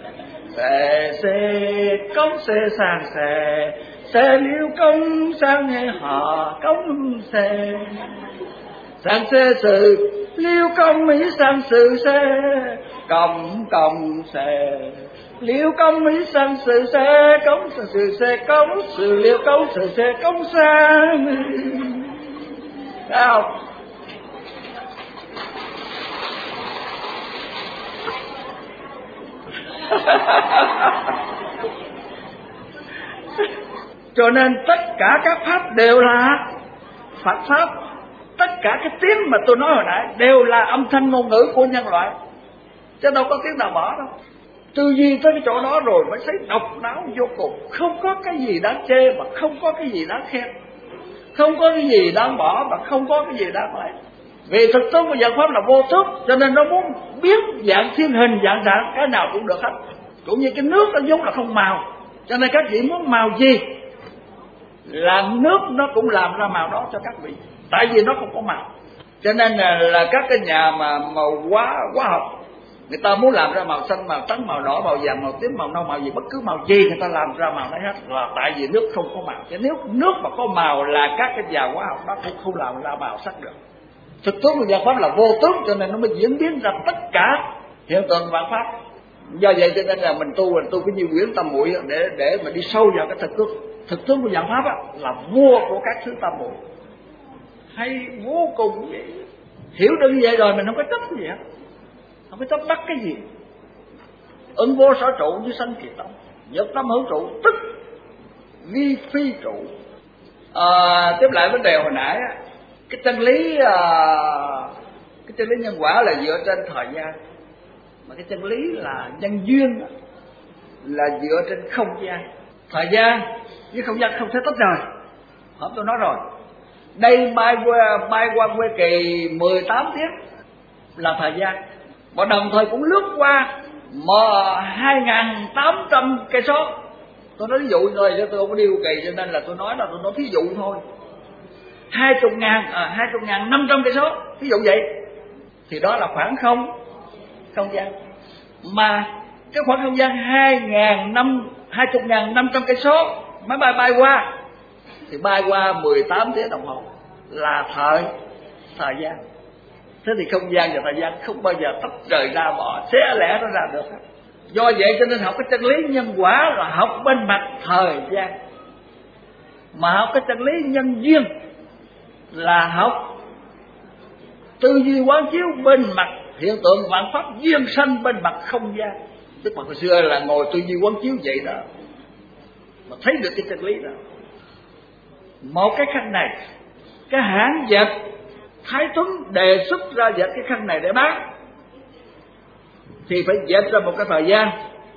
cống xè sàn xè liêu cống sang nghe họ cống xè sàn sự liêu cống mỹ sang sự xè còng xè liêu cống mỹ sang sự xè cống sự liêu cống sự xè cống sang. Thấy không? Cho nên tất cả các pháp đều là Phật pháp. Tất cả cái tiếng mà tôi nói hồi nãy đều là âm thanh ngôn ngữ của nhân loại, chứ đâu có tiếng nào bỏ đâu. Tư duy tới cái chỗ đó rồi mới thấy độc đáo vô cùng. Không có cái gì đáng chê mà không có cái gì đáng khen, không có cái gì đáng bỏ mà không có cái gì đáng lấy. Vì thực tướng của dạng pháp là vô thức, cho nên nó muốn biến dạng thiên hình dạng trạng cái nào cũng được hết. Cũng như cái nước nó vốn là không màu, cho nên các vị muốn màu gì là nước nó cũng làm ra màu đó cho các vị, tại vì nó không có màu. Cho nên là các cái nhà mà màu hóa học, người ta muốn làm ra màu xanh, màu trắng, màu đỏ, màu vàng, màu tím, màu nâu, màu gì, bất cứ màu gì người ta làm ra màu đấy hết, là tại vì nước không có màu. Chứ nếu nước mà có màu là các cái nhà hóa học nó cũng không làm ra màu sắc được. Thực tướng của dạng pháp là vô tướng, cho nên nó mới diễn biến ra tất cả hiện tượng vạn pháp. Do vậy cho nên là mình tu cái như quyển tam muội để mà đi sâu vào cái thực tướng của dạng pháp á, là vua của các thứ tam muội, hay vô cùng vậy. Hiểu được như vậy rồi mình không có chấp gì hết, không có chấp bắt cái gì. Ứng vô sở trụ như sanh kỳ tâm, nhất tâm hữu trụ tức vi phi trụ. Tiếp lại vấn đề hồi nãy á, cái chân lý nhân quả là dựa trên thời gian, mà cái chân lý là nhân duyên là dựa trên không gian. Thời gian với không gian không thể tách rời. Hôm tôi nói rồi, đây bay qua quê kỳ 18 tiếng là thời gian, và đồng thời cũng lướt qua 2.800 cây số. Tôi nói ví dụ thôi chứ tôi không có đi kỳ, cho nên là tôi nói thí dụ thôi. 20.500 cây số, ví dụ vậy, thì đó là khoảng không gian. Mà cái khoảng không gian 20.500 cây số máy bay bay qua thì bay qua 18 tiếng đồng hồ là thời gian. Thế thì không gian và thời gian không bao giờ tách rời ra, bỏ xé lẻ nó ra được. Do vậy cho nên học cái chân lý nhân quả là học bên mặt thời gian, mà học cái chân lý nhân duyên là học tư duy quán chiếu bên mặt hiện tượng vạn pháp duyên sanh bên mặt không gian. Đức Phật hồi xưa là ngồi tư duy quán chiếu vậy đó, mà thấy được cái chân lý đó. Một cái khăn này, cái hãng dệt Thái Tuấn đề xuất ra dệt cái khăn này để bán, thì phải dệt ra một cái thời gian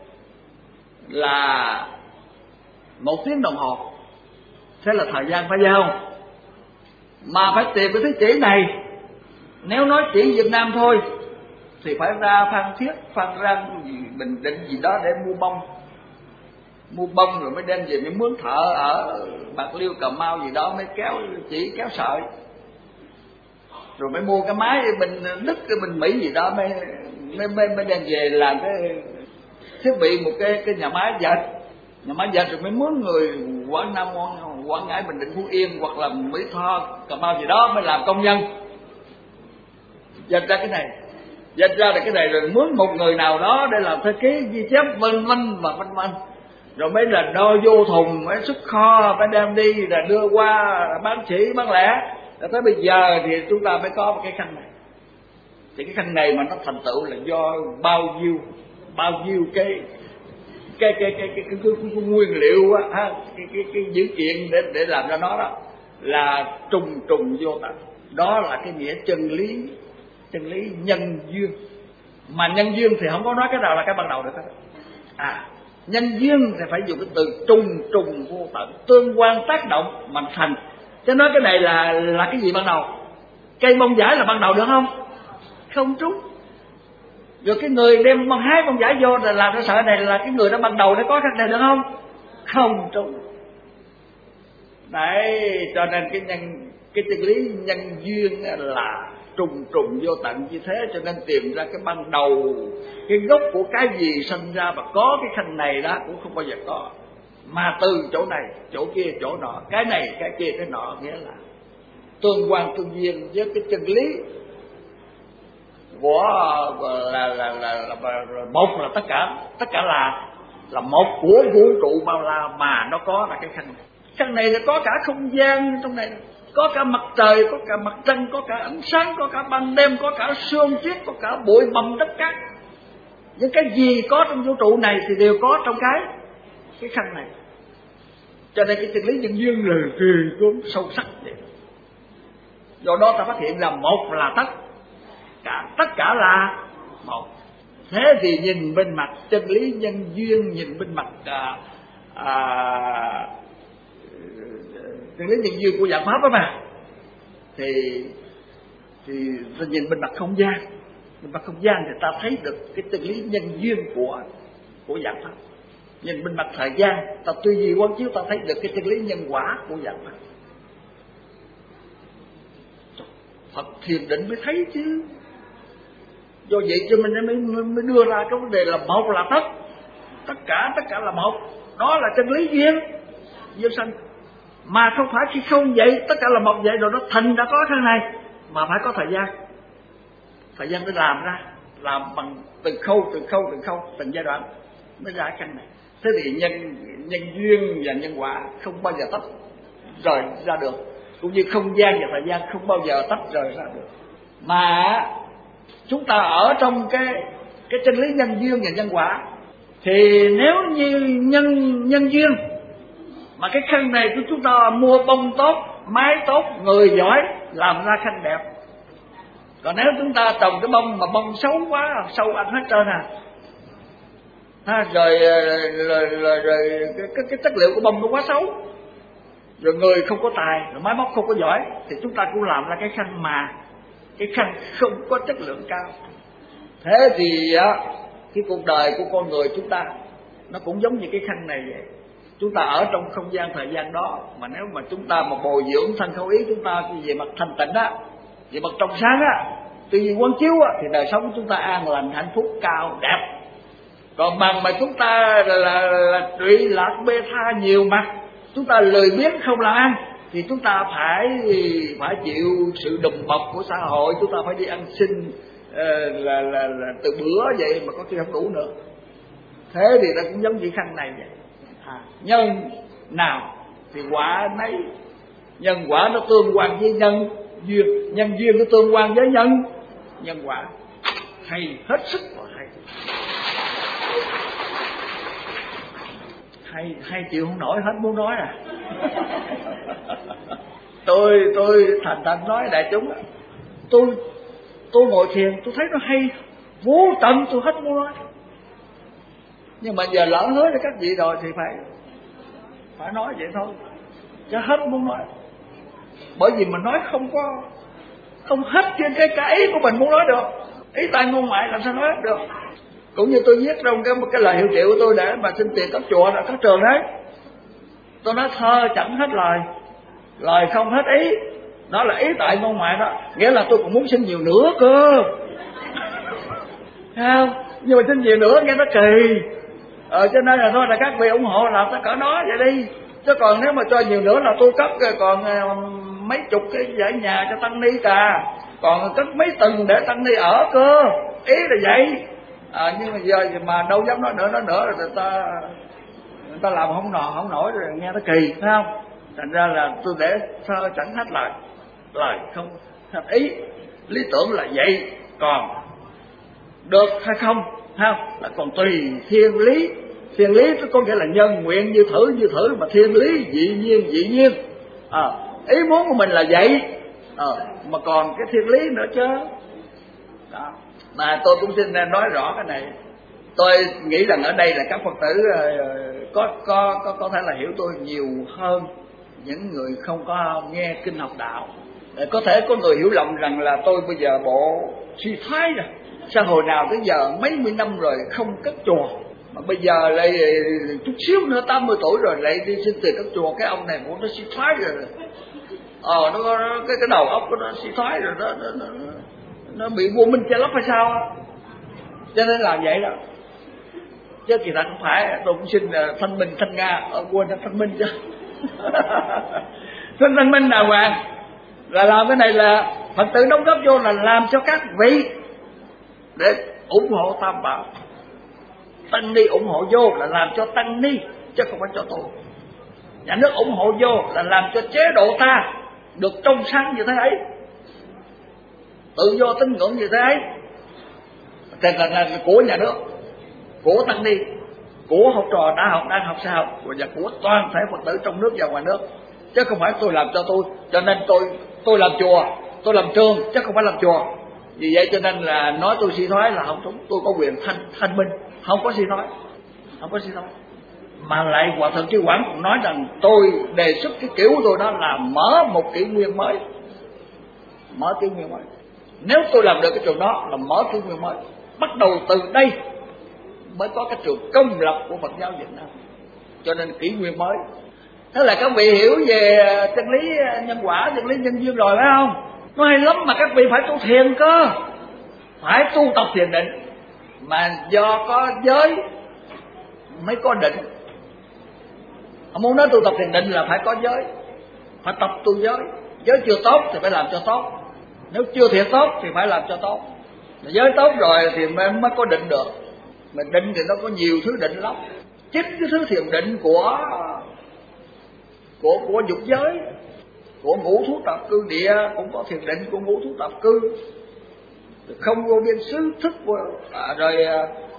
là 1 tiếng đồng hồ. Thế là thời gian phải không? Mà phải tìm cái thứ chỉ này. Nếu nói chỉ Việt Nam thôi thì phải ra Phan Thiết, Phan Rang, Bình Định gì đó để mua bông rồi mới đem về, mới mướn thợ ở Bạc Liêu, Cà Mau gì đó mới kéo sợi, rồi mới mua cái máy bên Đức, cái bên Mỹ gì đó mới đem về làm cái thiết bị một cái nhà máy dệt, rồi mới mướn người Quảng Nam, Quảng Ngãi, Bình Định, Phú Yên hoặc là Mỹ Tho, Cà Mau gì đó mới làm công nhân dệt ra cái này. Dệt ra là cái này rồi mướn một người nào đó để làm thư ký ghi chép vân vân, rồi mới là đo vô thùng, mới xuất kho, phải đem đi là đưa qua bán sỉ bán lẻ. Rồi tới bây giờ thì chúng ta mới có một cái khăn này. Thì cái khăn này mà nó thành tựu là do bao nhiêu cái nguyên liệu á, cái dữ kiện để làm ra nó đó là trùng vô tận. Đó là cái nghĩa chân lý nhân duyên. Mà nhân duyên thì không có nói cái nào là cái ban đầu được hết. Nhân duyên thì phải dùng cái từ trùng vô tận, tương quan tác động mà thành. Cho nói cái này là cái gì ban đầu? Cây bông vải là ban đầu được không? Không trúng. Rồi cái người đem hái bông vải vô là làm cái sợi này là cái người đó ban đầu để có cái này được không? Không trúng. Đấy, cho nên cái chân lý nhân duyên là trùng vô tận như thế. Cho nên tìm ra cái ban đầu, cái gốc của cái gì sinh ra và có cái khanh này đó cũng không bao giờ có. Mà từ chỗ này, chỗ kia, chỗ nọ, cái này, cái kia, cái nọ, nghĩa là tương quan tương duyên với cái chân lý của là một là tất cả là một của vũ trụ bao la mà nó có là cái khanh này. Khanh này là có cả không gian trong này, có cả mặt trời, có cả mặt trăng, có cả ánh sáng, có cả ban đêm, có cả sương tuyết, có cả bụi mầm đất cát. Những cái gì có trong vũ trụ này thì đều có trong cái khanh này. Cho nên cái chân lý nhân duyên là kỳ gớm sâu sắc vậy. Do đó ta phát hiện là một là tất cả là một. Thế thì nhìn bên mặt chân lý nhân duyên, nhìn bên mặt chân lý nhân duyên của dạng pháp đó mà, thì nhìn bên mặt không gian. Bên mặt không gian thì ta thấy được cái chân lý nhân duyên của dạng pháp. Nhìn bên mặt thời gian, ta tư duy quán chiếu, ta thấy được cái chân lý nhân quả của dạng pháp. Phật thiền định mới thấy chứ. Do vậy cho mình mới đưa ra cái vấn đề là một là tất cả là một. Đó là chân lý duyên sanh. Mà không phải khi không vậy, tất cả là một vậy rồi nó thành đã có cái này, mà phải có thời gian để làm ra, làm bằng từng khâu, từng giai đoạn mới ra cái này. Thế thì nhân duyên và nhân quả không bao giờ tách rời ra được, cũng như không gian và thời gian không bao giờ tách rời ra được. Mà chúng ta ở trong cái chân lý nhân duyên và nhân quả, thì nếu như nhân duyên mà cái khăn này của chúng ta mua bông tốt, máy tốt, người giỏi làm ra khăn đẹp. Còn nếu chúng ta trồng cái bông mà bông xấu quá, sâu ăn hết trơn rồi cái chất liệu của bông nó quá xấu, rồi người không có tài, rồi máy móc không có giỏi, thì chúng ta cũng làm ra cái khăn mà cái khăn không có chất lượng cao. Thế thì cái cuộc đời của con người chúng ta nó cũng giống như cái khăn này vậy. Chúng ta ở trong không gian thời gian đó, mà nếu mà chúng ta mà bồi dưỡng thân khẩu ý chúng ta về mặt thanh tịnh về mặt trong sáng tư duy quán chiếu thì đời sống chúng ta an lành, hạnh phúc, cao, đẹp. Còn bằng mà chúng ta là trụy lạc bê tha nhiều mặt, chúng ta lười biếng không làm ăn, thì chúng ta phải chịu sự đùm bọc của xã hội. Chúng ta phải đi ăn xin là từ bữa vậy mà có khi không đủ nữa. Thế thì nó cũng giống như khăn này vậy. Nhân nào thì quả nấy. Nhân quả nó tương quan với nhân duyên, nhân duyên nó tương quan với nhân quả. Hay hết sức và hay chịu không nổi, hết muốn nói tôi thành nói đại chúng tôi ngồi thiền tôi thấy nó hay vô tận, tôi hết muốn nói. Nhưng mà giờ lỡ hứa cho các vị rồi thì phải nói vậy thôi, chứ hết muốn nói. Bởi vì mình nói không hết trên cái ý của mình muốn nói được. Ý tai ngôn ngoại làm sao nói hết được. Cũng như tôi viết trong cái lời hiệu triệu của tôi để mà xin tiền cấp chùa là các trường đấy, tôi nói thơ chẳng hết lời không hết ý. Đó là ý tại ngôn ngoại đó, nghĩa là tôi còn muốn xin nhiều nữa cơ. Thấy không? Nhưng mà xin nhiều nữa nghe nó kỳ. Cho nên là thôi là các vị ủng hộ làm tất cả đó vậy đi. Chứ còn nếu mà cho nhiều nữa là tôi cấp còn mấy chục cái dãy nhà cho tăng ni cả, còn cất mấy tầng để tăng ni ở cơ. Ý là vậy. Nhưng mà giờ mà đâu dám nói nữa rồi người ta làm không nổi rồi nghe nó kỳ, phải không? Thành ra là tôi để thơ chẳng hết lời không hết ý. Lý tưởng là vậy, còn được hay không là còn tùy thiên lý. Thiên lý có nghĩa là nhân nguyện như thử, mà thiên lý dị nhiên. Ý muốn của mình là vậy, mà còn cái thiên lý nữa chứ. Đó. Mà tôi cũng xin nói rõ cái này. Tôi nghĩ rằng ở đây là các Phật tử có thể là hiểu tôi nhiều hơn những người không có nghe kinh học đạo. Có thể có người hiểu lầm rằng là tôi bây giờ bộ suy thoái rồi, sao hồi nào tới giờ mấy mươi năm rồi không cất chùa, mà bây giờ lại chút xíu nữa 80 tuổi rồi lại đi xin tiền cất chùa. Cái ông này bộ nó suy thoái rồi, cái đầu óc của nó suy thoái rồi, nó bị vô minh che lấp hay sao á, cho nên làm vậy đó. Chứ kỳ thật không phải. Tôi cũng xin thanh minh thanh nga, quên thanh minh chứ xin thanh minh đàng hoàng là làm cái này là Phật tử đóng góp vô là làm cho các vị để ủng hộ Tam Bảo. Tăng ni ủng hộ vô là làm cho tăng ni chứ không phải cho tôi. Nhà nước ủng hộ vô là làm cho chế độ ta được trong sáng như thế ấy, tự do tín ngưỡng như thế ấy. Thì là của nhà nước, của tăng ni, của học trò đã học, đang học, sẽ học, và của toàn thể Phật tử trong nước và ngoài nước, chứ không phải tôi làm cho tôi. Cho nên tôi làm chùa, tôi làm trường, chứ không phải làm chùa. Vì vậy cho nên là nói tôi suy thoái là không đúng. Tôi có quyền thanh minh, không có suy thoái, không có suy thoái. Mà lại Hòa Thượng Chư Quảng cũng nói rằng tôi đề xuất cái kiểu của tôi đó là mở một kỷ nguyên mới, mở kỷ nguyên mới. Nếu tôi làm được cái trường đó là mở kỷ nguyên mới, bắt đầu từ đây mới có cái trường công lập của Phật giáo Việt Nam. Cho nên kỷ nguyên mới. Thế là các vị hiểu về chân lý nhân quả, chân lý nhân duyên rồi phải không? Nó hay lắm, mà các vị phải tu thiền cơ, phải tu tập thiền định. Mà do có giới mới có định. Ông muốn nói tu tập thiền định là phải có giới, phải tập tu giới. Giới chưa tốt thì phải làm cho tốt, nếu chưa thiện tốt thì phải làm cho tốt. Giới tốt rồi thì mới có định được. Mà định thì nó có nhiều thứ định lắm. Chính cái thứ thiền định của dục giới, của ngũ thú tập cư địa cũng có thiền định của ngũ thú tập cư. Không vô biên xứ thức rồi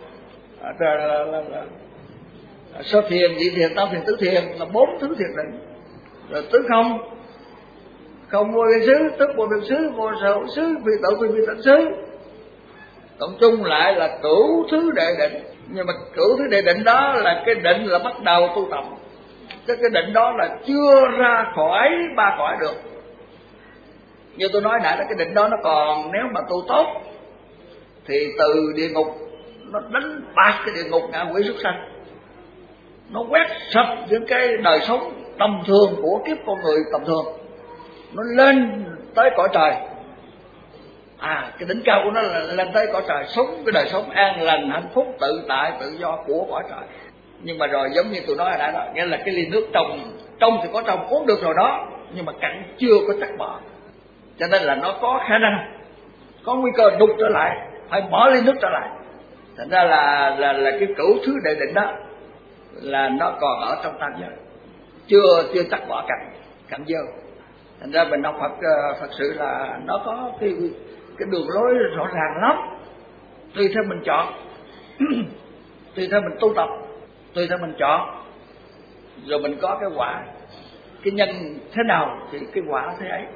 sơ thiền, nhị thiền, tam thiền, tứ thiền là 4 thứ thiền định. Rồi tứ không vô biên xứ, tức vô biên xứ, vô sở xứ, phi tự phi tận xứ. Tổng chung lại là cửu thứ đệ định. Nhưng mà cửu thứ đệ định đó là cái định là bắt đầu tu tập, chứ cái định đó là chưa ra khỏi 3 cõi được. Như tôi nói nãy là cái định đó nó còn, nếu mà tu tốt thì từ địa ngục nó đánh bạc cái địa ngục ngạ quỷ súc sanh, nó quét sạch những cái đời sống tầm thường của kiếp con người tầm thường, nó lên tới cõi trời. Cái đỉnh cao của nó là lên tới cõi trời, sống cái đời sống an lành, hạnh phúc, tự tại, tự do của cõi trời. Nhưng mà rồi giống như tôi nói hồi nãy đó, nghĩa là cái ly nước trong thì có trong uống được rồi đó, nhưng mà cặn chưa có chắc bỏ. Cho nên là nó có khả năng, có nguy cơ đục trở lại, phải bỏ ly nước trở lại. Thành ra là cái cửu thứ đệ định đó là nó còn ở trong tam giới, chưa chắc bỏ cặn dơ. Thành ra mình học Phật thật sự là nó có cái đường lối rõ ràng lắm, tùy theo mình chọn tùy theo mình tu tập, tùy theo mình chọn, rồi mình có cái quả, cái nhân thế nào thì cái quả thế ấy.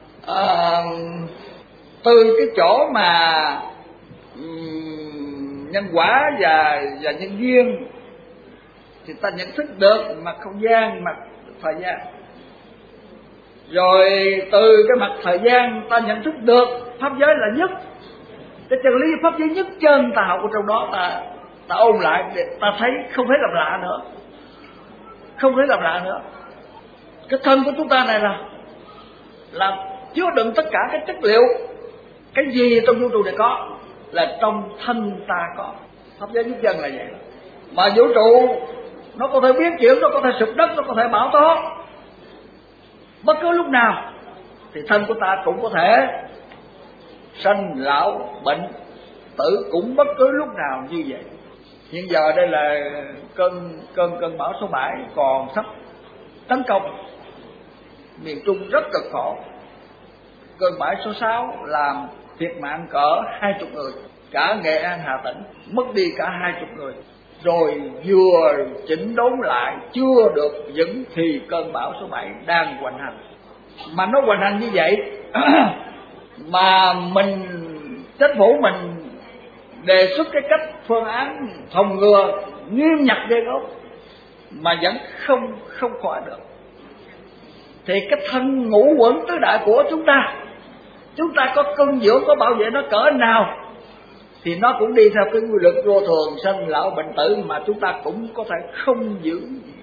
Từ cái chỗ mà nhân quả và nhân duyên thì ta nhận thức được mặt không gian, mặt thời gian. Rồi từ cái mặt thời gian ta nhận thức được pháp giới là nhất. Cái chân lý pháp giới nhất chân ta học ở trong đó, ta ôn lại để ta thấy không thấy làm lạ nữa, không thấy làm lạ nữa. Cái thân của chúng ta này là chứa đựng tất cả cái chất liệu, cái gì trong vũ trụ này có là trong thân ta có. Pháp giới nhất chân là vậy. Mà vũ trụ nó có thể biến chuyển, nó có thể sụp đất, nó có thể bão tố, bất cứ lúc nào thì thân của ta cũng có thể sanh lão bệnh tử, cũng bất cứ lúc nào như vậy. Hiện giờ đây là cơn bão số 7 còn sắp tấn công miền Trung rất cực khổ. Cơn bão số 6 làm thiệt mạng cỡ 20 người, cả Nghệ An, Hà Tĩnh mất đi cả 20 người. Rồi vừa chỉnh đốn lại chưa được vững thì cơn bão số 7 đang hoành hành. Mà nó hoành hành như vậy mà mình chính phủ mình đề xuất cái cách phương án phòng ngừa nghiêm nhặt ghê gớm mà vẫn không khỏi được. Thì cái thân ngũ uẩn tứ đại của chúng ta có cưng dưỡng, có bảo vệ nó cỡ nào thì nó cũng đi theo cái quy luật vô thường sanh lão bệnh tử mà chúng ta cũng có thể không giữ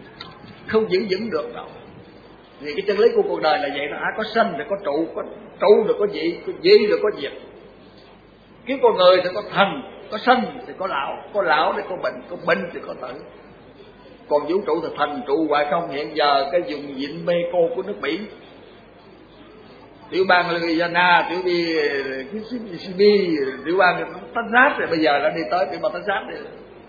vững được đâu. Vì cái chân lý của cuộc đời là vậy đó, có sanh thì có trụ rồi có dị rồi có diệt. Kiếm con người thì có thành, có sanh thì có lão thì có bệnh thì có tử. Còn vũ trụ thì thành trụ hoài không. Hiện giờ cái vùng vịnh Mexico của nước Mỹ, tiểu bang Louisiana, tiểu Mississippi, tiểu bang Texas, rồi bây giờ đã đi tới tiểu bang Texas rồi.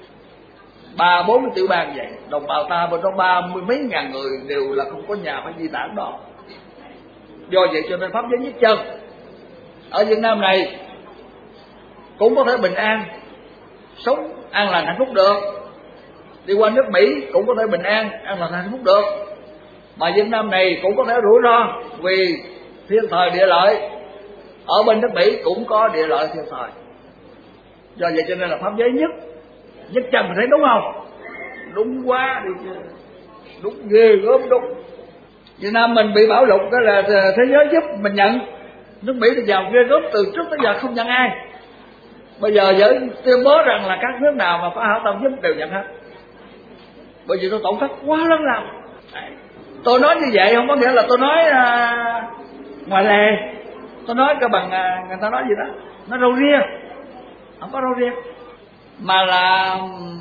3-4 cái tiểu bang vậy, đồng bào ta bên đó 30 mấy ngàn người đều là không có nhà phải di tản đó. Do vậy cho nên pháp giới nhất chân ở Việt Nam này cũng có thể bình an, sống an lành hạnh phúc được. Đi qua nước Mỹ cũng có thể bình an lành hạnh phúc được. Mà Việt Nam này cũng có thể rủi ro vì thiên thời địa lợi. Ở bên nước Mỹ cũng có địa lợi thiên thời. Do vậy cho nên là pháp giới nhất chân, mình thấy đúng không? Đúng quá đi chứ, đúng ghê gớm đúng. Việt Nam mình bị bão lụt đó là thế giới giúp mình nhận. Nước Mỹ thì giàu ghê gớm, từ trước tới giờ không nhận ai. Bây giờ giới tuyên bố rằng là các nước nào mà có hảo tâm giúp đều nhận hết. Bởi vì tôi tổn thất quá lớn lao. Tôi nói như vậy không có nghĩa là tôi nói ngoài lề. Tôi nói cái bằng người ta nói gì đó, nó râu ria, không có râu ria, mà là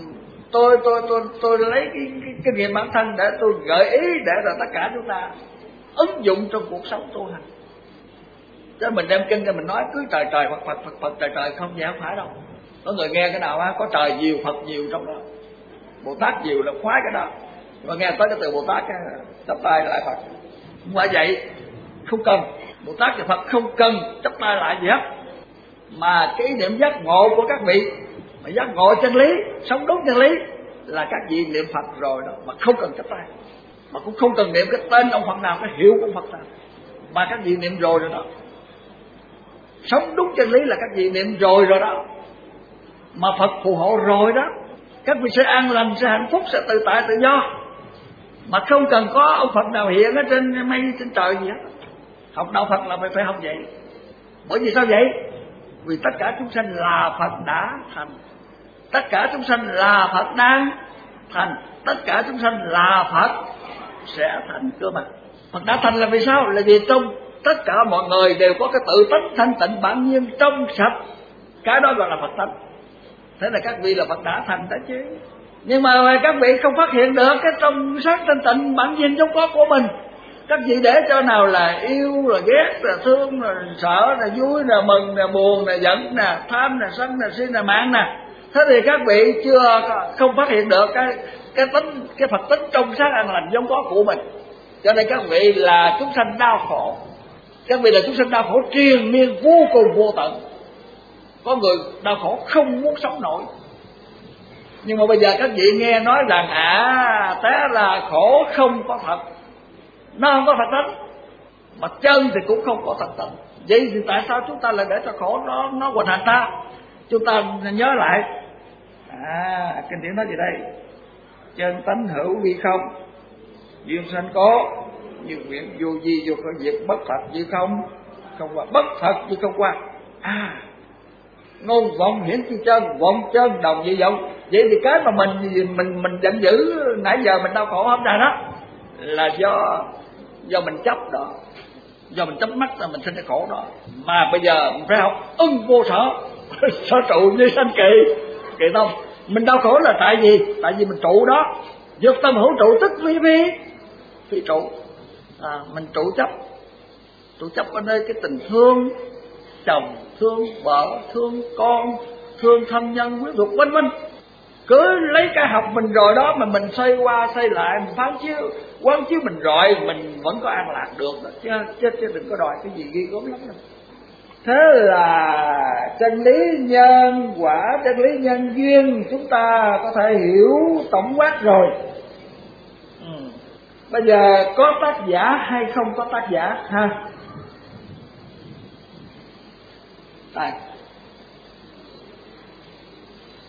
tôi lấy cái kinh nghiệm bản thân để tôi gợi ý để rồi tất cả chúng ta ứng dụng trong cuộc sống tu hành. Chứ mình đem kinh cho mình nói cứ trời Phật trời không, vậy không phải đâu. Có người nghe cái nào á, có trời nhiều Phật nhiều trong đó, Bồ Tát nhiều là khoái cái đó. Mà nghe tới cái từ Bồ Tát chắp tay lại Phật, không phải vậy, không cần. Bồ Tát và Phật không cần chắp tay lại gì hết, mà cái ý niệm giác ngộ của các vị mà giác ngộ chân lý, sống đúng chân lý là các vị niệm Phật rồi đó, mà không cần chắp tay, mà cũng không cần niệm cái tên ông Phật nào, cái hiệu của Phật nào, mà các vị niệm rồi đó. Sống đúng chân lý là các vị niệm rồi đó, mà Phật phù hộ rồi đó. Các vị sẽ an lành, sẽ hạnh phúc, sẽ tự tại tự do, mà không cần có ông Phật nào hiện ở trên mây trên trời gì hết. Học đạo Phật là phải học vậy. Bởi vì sao vậy? Vì tất cả chúng sanh là Phật đã thành, tất cả chúng sanh là Phật đang thành, tất cả chúng sanh là Phật sẽ thành cơ mà. Phật đã thành là vì sao? Là vì trong tất cả mọi người đều có cái tự tánh thanh tịnh bản nhiên trong sạch, cái đó gọi là Phật tánh. Thế là các vị là Phật đã thành đó chứ. Nhưng mà các vị không phát hiện được cái trong sáng thanh tịnh bản nhiên vốn có của mình. Các vị để cho nào là yêu, là ghét, là thương, là sợ, là vui, là mừng, là buồn, là giận, là tham, là sân, là si, là mạng nè. Thế thì các vị không phát hiện được cái Phật tính trong sáng an lành vốn có của mình. Cho nên các vị là chúng sanh đau khổ. Các vị là chúng sanh đau khổ triền miên vô cùng vô tận. Có người đau khổ không muốn sống nổi. Nhưng mà bây giờ các vị nghe nói rằng té là khổ không có thật, nó không có Phật tánh, mà chân thì cũng không có thật tánh. Vậy thì tại sao chúng ta lại để cho khổ nó hoành hành ta? Chúng ta nhớ lại kinh điển nói gì đây? Chân tánh hữu vi không, duyên sanh có, như nguyện vô vi vô khởi diệt, bất thật như không qua, bất thật như không qua. Ngôn vọng hiển chi chân, vọng chân đồng như vọng. Vậy thì cái mà mình giận dữ nãy giờ mình đau khổ hôm nay đó là do mình chấp đó, do mình chấp mắt là mình sinh cái khổ đó. Mà bây giờ mình phải học ưng vô sở sở trụ như sanh kỳ tông. Mình đau khổ là tại vì mình trụ đó. Dược tâm hữu trụ tức phi trụ. Mình trụ chấp ở nơi cái tình thương chồng, thương vợ, thương con, thương thân nhân quyến thuộc vân vân. Cứ lấy cái học mình rồi đó mà mình xoay qua xoay lại, mình phán chiếu quán chiếu mình rồi, mình vẫn có an lạc được đó, chứ đừng có đòi cái gì ghi gớm lắm đâu. Thế là chân lý nhân quả, chân lý nhân duyên chúng ta có thể hiểu tổng quát rồi. Bây giờ có tác giả hay không có tác giả ha? Đây.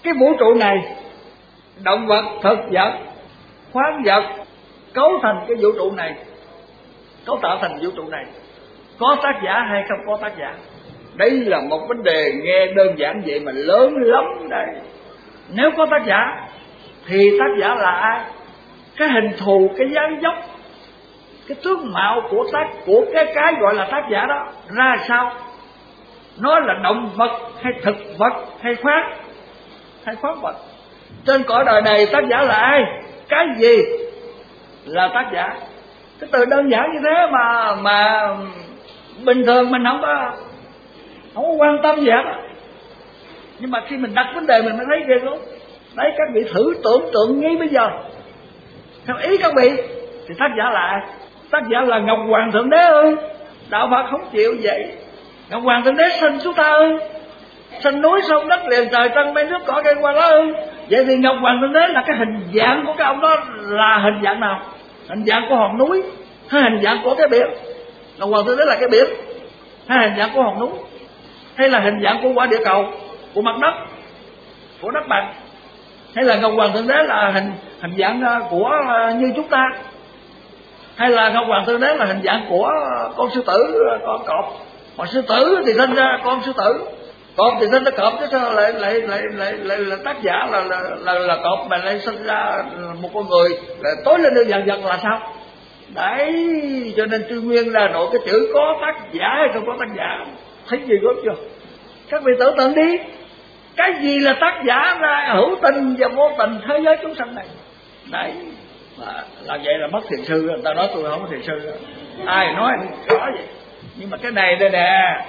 Cái vũ trụ này, động vật, thực vật, khoáng vật cấu thành cái vũ trụ này, cấu tạo thành vũ trụ này, có tác giả hay không có tác giả? Đây là một vấn đề nghe đơn giản vậy mà lớn lắm đây. Nếu có tác giả thì tác giả là ai? Cái hình thù, cái dáng dấp, cái tướng mạo của cái gọi là tác giả đó ra sao? Nó là động vật hay thực vật hay khoáng vật? Trên cõi đời này tác giả là ai? Cái gì là tác giả? Cái từ đơn giản như thế mà bình thường mình không có quan tâm gì hết. Nhưng mà khi mình đặt vấn đề mình mới thấy ghê lắm. Đấy, các vị thử tưởng tượng ngay bây giờ, theo ý các vị thì tác giả là ai? Tác giả là Ngọc Hoàng Thượng Đế ơi. Đạo Phật không chịu vậy. Ngọc Hoàng Thượng Đế sinh chúng ta ơi, sinh núi sông đất liền trời trăng mây nước cỏ cây hoa lá ơi. Vậy thì Ngọc Hoàng Thượng Đế là cái hình dạng của cái ông đó là hình dạng nào? Hình dạng của hòn núi hay hình dạng của cái biển? Ngọc Hoàng Thượng Đế là cái biển hay hình dạng của hòn núi, hay là hình dạng của quả địa cầu, của mặt đất, của đất bằng, hay là Ngọc Hoàng Thượng Đế là hình dạng của như chúng ta, hay là Ngọc Hoàng Thượng Đế là hình dạng của con sư tử, con cọp? Mà sư tử thì sinh ra con sư tử, cọp thì sinh ra cọp, chứ sao lại là tác giả là cọp mà lại sinh ra một con người là tối lên được dần dần là sao? Đấy, cho nên Trung Nguyên là nội cái chữ có tác giả hay không có tác giả, thấy gì gớm chưa? Các vị tưởng tượng đi, cái gì là tác giả ra hữu tình và vô tình thế giới chúng sanh này? Đấy, mà làm vậy là mất thiền sư. Người ta nói tôi không có thiền sư, ai nói có vậy. Nhưng mà cái này đây nè,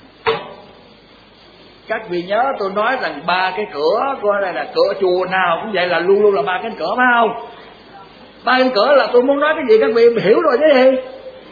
các vị nhớ tôi nói rằng ba cái cửa, coi đây là cửa chùa nào cũng vậy, là luôn luôn là ba cánh cửa, phải không? Ba cánh cửa là tôi muốn nói cái gì các vị hiểu rồi chứ gì?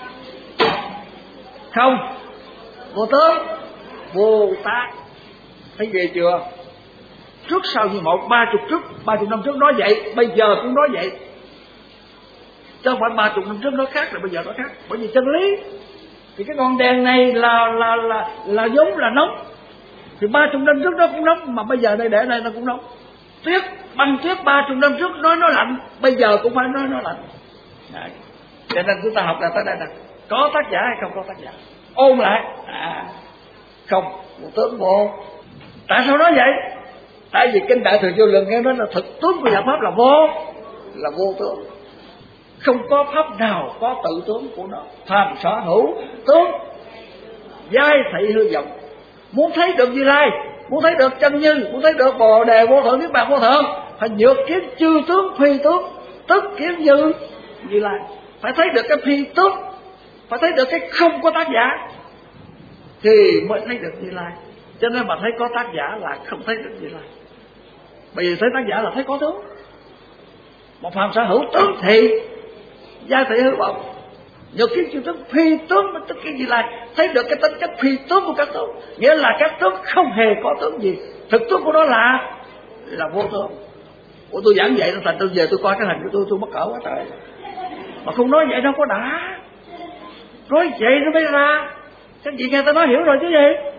Không, vô tướng, vô tác, thấy ghê chưa? Trước sau như một, 30 năm trước nói vậy, bây giờ cũng nói vậy. Chứ không phải 30 năm trước nói khác là bây giờ nói khác. Bởi vì chân lý thì cái con đèn này là giống là nóng, thì 30 năm trước nó cũng nóng, mà bây giờ đây để đây nó cũng nóng. Tuyết, băng tuyết 30 năm trước nói nó lạnh, bây giờ cũng phải nói nó lạnh. Đấy. Cho nên chúng ta học là tới đây nè, có tác giả hay không có tác giả? Ôn lại, không, một tướng vô. Tại sao nói vậy? Tại vì kinh Đại Thừa Vô Lượng nghe nói là thực tướng của Đạo Pháp là vô tướng. Không có pháp nào có tự tướng của nó. Phàm sở hữu tướng, giai thị hư vọng. Muốn thấy được Như Lai, muốn thấy được chân như, muốn thấy được Bồ Đề vô thượng niết bàn vô thượng, phải nhược kiến chư tướng phi tướng, tức kiến Như Lai. Phải thấy được cái phi tướng, phải thấy được cái không có tác giả thì mới thấy được Như Lai. Cho nên mà thấy có tác giả là không thấy được Như Lai. Bởi vì thấy tác giả là thấy có tướng. Một phàm sở hữu tướng thì giai thị hư vọng, nhược kiến chư tướng phi tướng mới tức cái Như Lai. Thấy được cái tính chất phi tướng của các tướng, nghĩa là các tướng không hề có tướng gì, thực tướng của nó là vô tướng. Ủa tôi giảng vậy thành tôi về tôi coi cái hình của tôi mắc cỡ quá trời. Mà không nói vậy đâu có đã, nói vậy nó mới ra. Các vị nghe ta nói hiểu rồi chứ gì?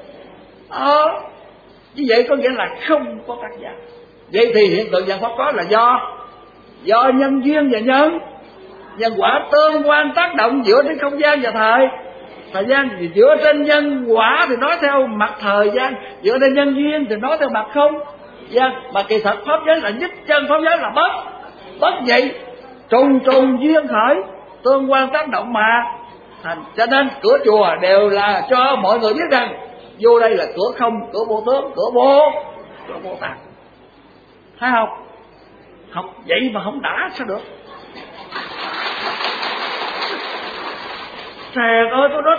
Như vậy có nghĩa là không có tác giả. Vậy thì hiện tượng vạn pháp có là do nhân duyên và nhân quả tương quan tác động giữa trên không gian và thời gian. Dựa trên nhân quả thì nói theo mặt thời gian, dựa trên nhân duyên thì nói theo mặt không gian. Mà kỳ thật pháp giới là nhất chân, pháp giới là bất vậy, trùng duyên khởi, tương quan tác động mà thành. Cho nên cửa chùa đều là cho mọi người biết rằng vô đây là cửa không, cửa vô tướng, cửa vô tạng. Thấy không? Học vậy mà không đã sao được? Trời ơi, tôi nói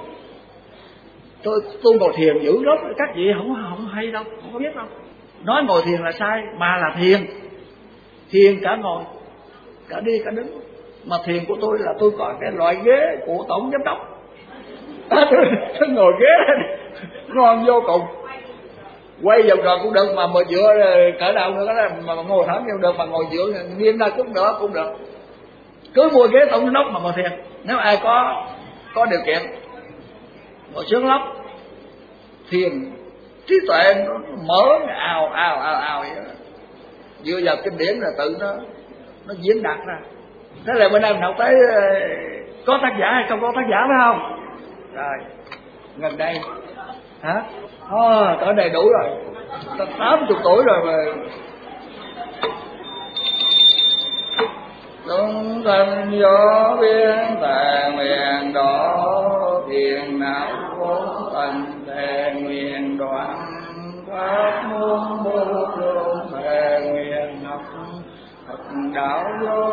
tôi ngồi thiền dữ lắm, các vị không hay đâu, không có biết đâu. Nói ngồi thiền là sai, mà là thiền cả ngồi, cả đi cả đứng. Mà thiền của tôi là tôi có cái loại ghế của tổng giám đốc. Tôi ngồi ghế ngon vô cùng, quay vòng tròn cũng được, mà dựa cỡ đầu nữa đó, mà ngồi thẳng cũng được, mà ngồi dựa nghiêng ra cũng được. Cứ mua ghế tổng giám đốc mà ngồi thiền, nếu ai có điều kiện ngồi sướng lắm. Thiền trí tuệ nó mở ào vậy đó. Dựa vào kinh điển là tự nó diễn đạt ra. Thế là bữa nay mình học tới có tác giả hay không có tác giả phải không? Rồi gần đây hả? Tới đầy đủ rồi, 80 tuổi rồi mà. Chúng thân gió biến tề nguyện đó, thiền não vốn thành tề nguyện đoạn, pháp môn vô lượng tề nguyện học đạo vô